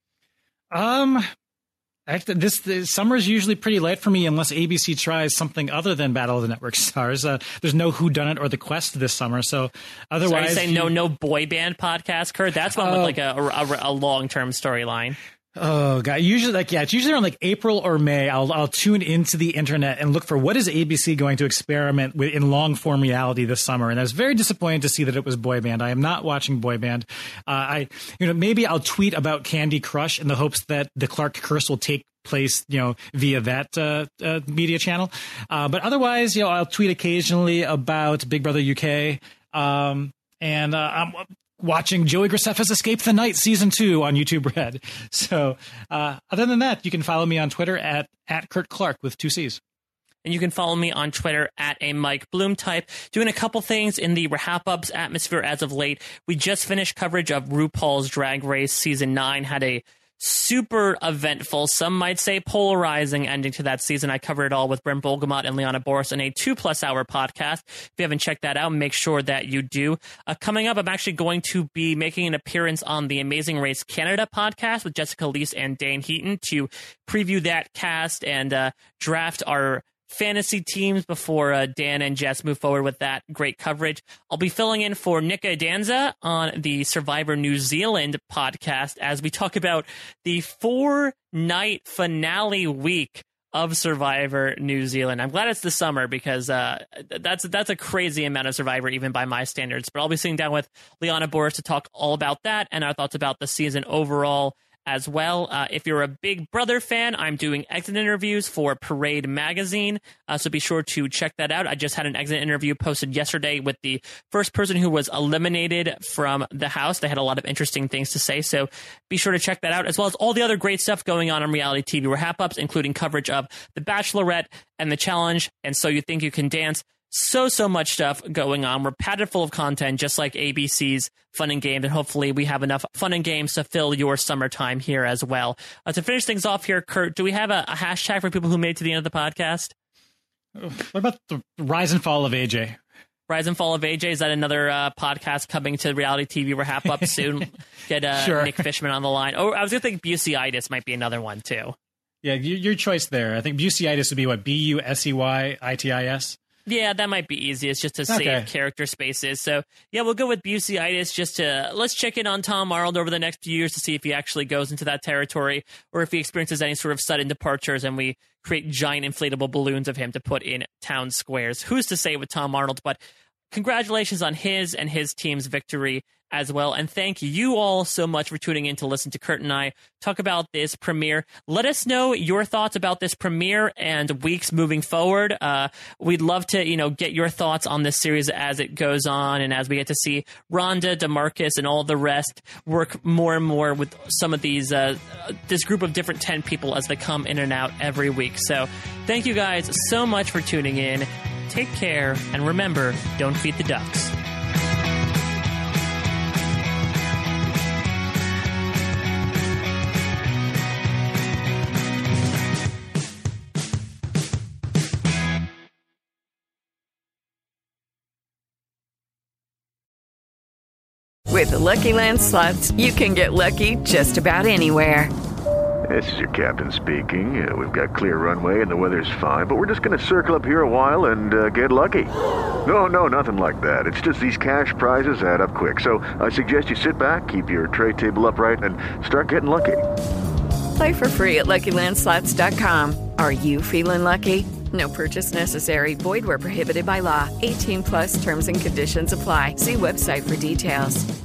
Um, actually, this, this summer is usually pretty light for me unless A B C tries something other than Battle of the Network Stars. Uh, there's no Whodunit or The Quest this summer, so otherwise, so you say no no boy band podcast, Kurt. That's one uh, with like a a, a long term storyline. Oh god! Usually, like yeah, it's usually around like April or May. I'll I'll tune into the internet and look for what is A B C going to experiment with in long form reality this summer. And I was very disappointed to see that it was boy band. I am not watching boy band. Uh, I you know maybe I'll tweet about Candy Crush in the hopes that the Clark curse will take place, you know, via that uh, uh, media channel. Uh, but otherwise, you know, I'll tweet occasionally about Big Brother U K. Um, and uh, I'm. watching Joey Graceffa's Escape the Night season two on YouTube Red. So uh, other than that, you can follow me on Twitter at, at Kurt Clark with two C's. And you can follow me on Twitter at a Mike Bloom type, doing a couple things in the Wrap-Ups atmosphere as of late. We just finished coverage of RuPaul's Drag Race season nine, had a super eventful, some might say polarizing ending to that season. I covered it all with Brent Bolgamot and Liana Boris in a two-plus hour podcast. If you haven't checked that out, make sure that you do. Uh, coming up, I'm actually going to be making an appearance on the Amazing Race Canada podcast with Jessica Leese and Dane Heaton to preview that cast and uh, draft our fantasy teams before uh, Dan and Jess move forward with that great coverage. I'll be filling in for Nika Danza on the Survivor New Zealand podcast as we talk about the four-night finale week of Survivor New Zealand. I'm glad it's the summer because uh, that's that's a crazy amount of Survivor even by my standards. But I'll be sitting down with Liana Boris to talk all about that and our thoughts about the season overall as well. Uh, if you're a Big Brother fan, I'm doing exit interviews for Parade Magazine, uh, so be sure to check that out. I just had an exit interview posted yesterday with the first person who was eliminated from the house. They had a lot of interesting things to say, so be sure to check that out, as well as all the other great stuff going on on reality T V wrap-ups, including coverage of The Bachelorette and The Challenge, and So You Think You Can Dance. So, so much stuff going on. We're padded full of content, just like A B C's Fun and Games, and hopefully we have enough fun and games to fill your summertime here as well. Uh, to finish things off here, Kurt, do we have a, a hashtag for people who made it to the end of the podcast? What about the rise and fall of A J? Rise and Fall of A J, is that another uh, podcast coming to reality T V wrap up soon? Get uh, sure. Nick Fishman on the line. Oh, I was going to think Busey-itis might be another one, too. Yeah, your choice there. I think Busey-itis would be what, B U S E Y I T I S? Yeah, that might be easiest just to save okay. character spaces. So, yeah, we'll go with Busey-itis just to let's check in on Tom Arnold over the next few years to see if he actually goes into that territory or if he experiences any sort of sudden departures and we create giant inflatable balloons of him to put in town squares. Who's to say with Tom Arnold? But congratulations on his and his team's victory as well. And thank you all so much for tuning in to listen to Kurt and I talk about this premiere. Let us know your thoughts about this premiere and weeks moving forward. Uh, we'd love to, you know, get your thoughts on this series as it goes on and as we get to see Rhonda, DeMarcus, and all the rest work more and more with some of these, uh, this group of different ten people as they come in and out every week. So thank you guys so much for tuning in. Take care, and remember, don't feed the ducks. With the Lucky Land Slots, you can get lucky just about anywhere. This is your captain speaking. Uh, we've got clear runway and the weather's fine, but we're just going to circle up here a while and uh, get lucky. No, no, nothing like that. It's just these cash prizes add up quick. So I suggest you sit back, keep your tray table upright, and start getting lucky. Play for free at Lucky Land Slots dot com. Are you feeling lucky? No purchase necessary. Void where prohibited by law. eighteen plus terms and conditions apply. See website for details.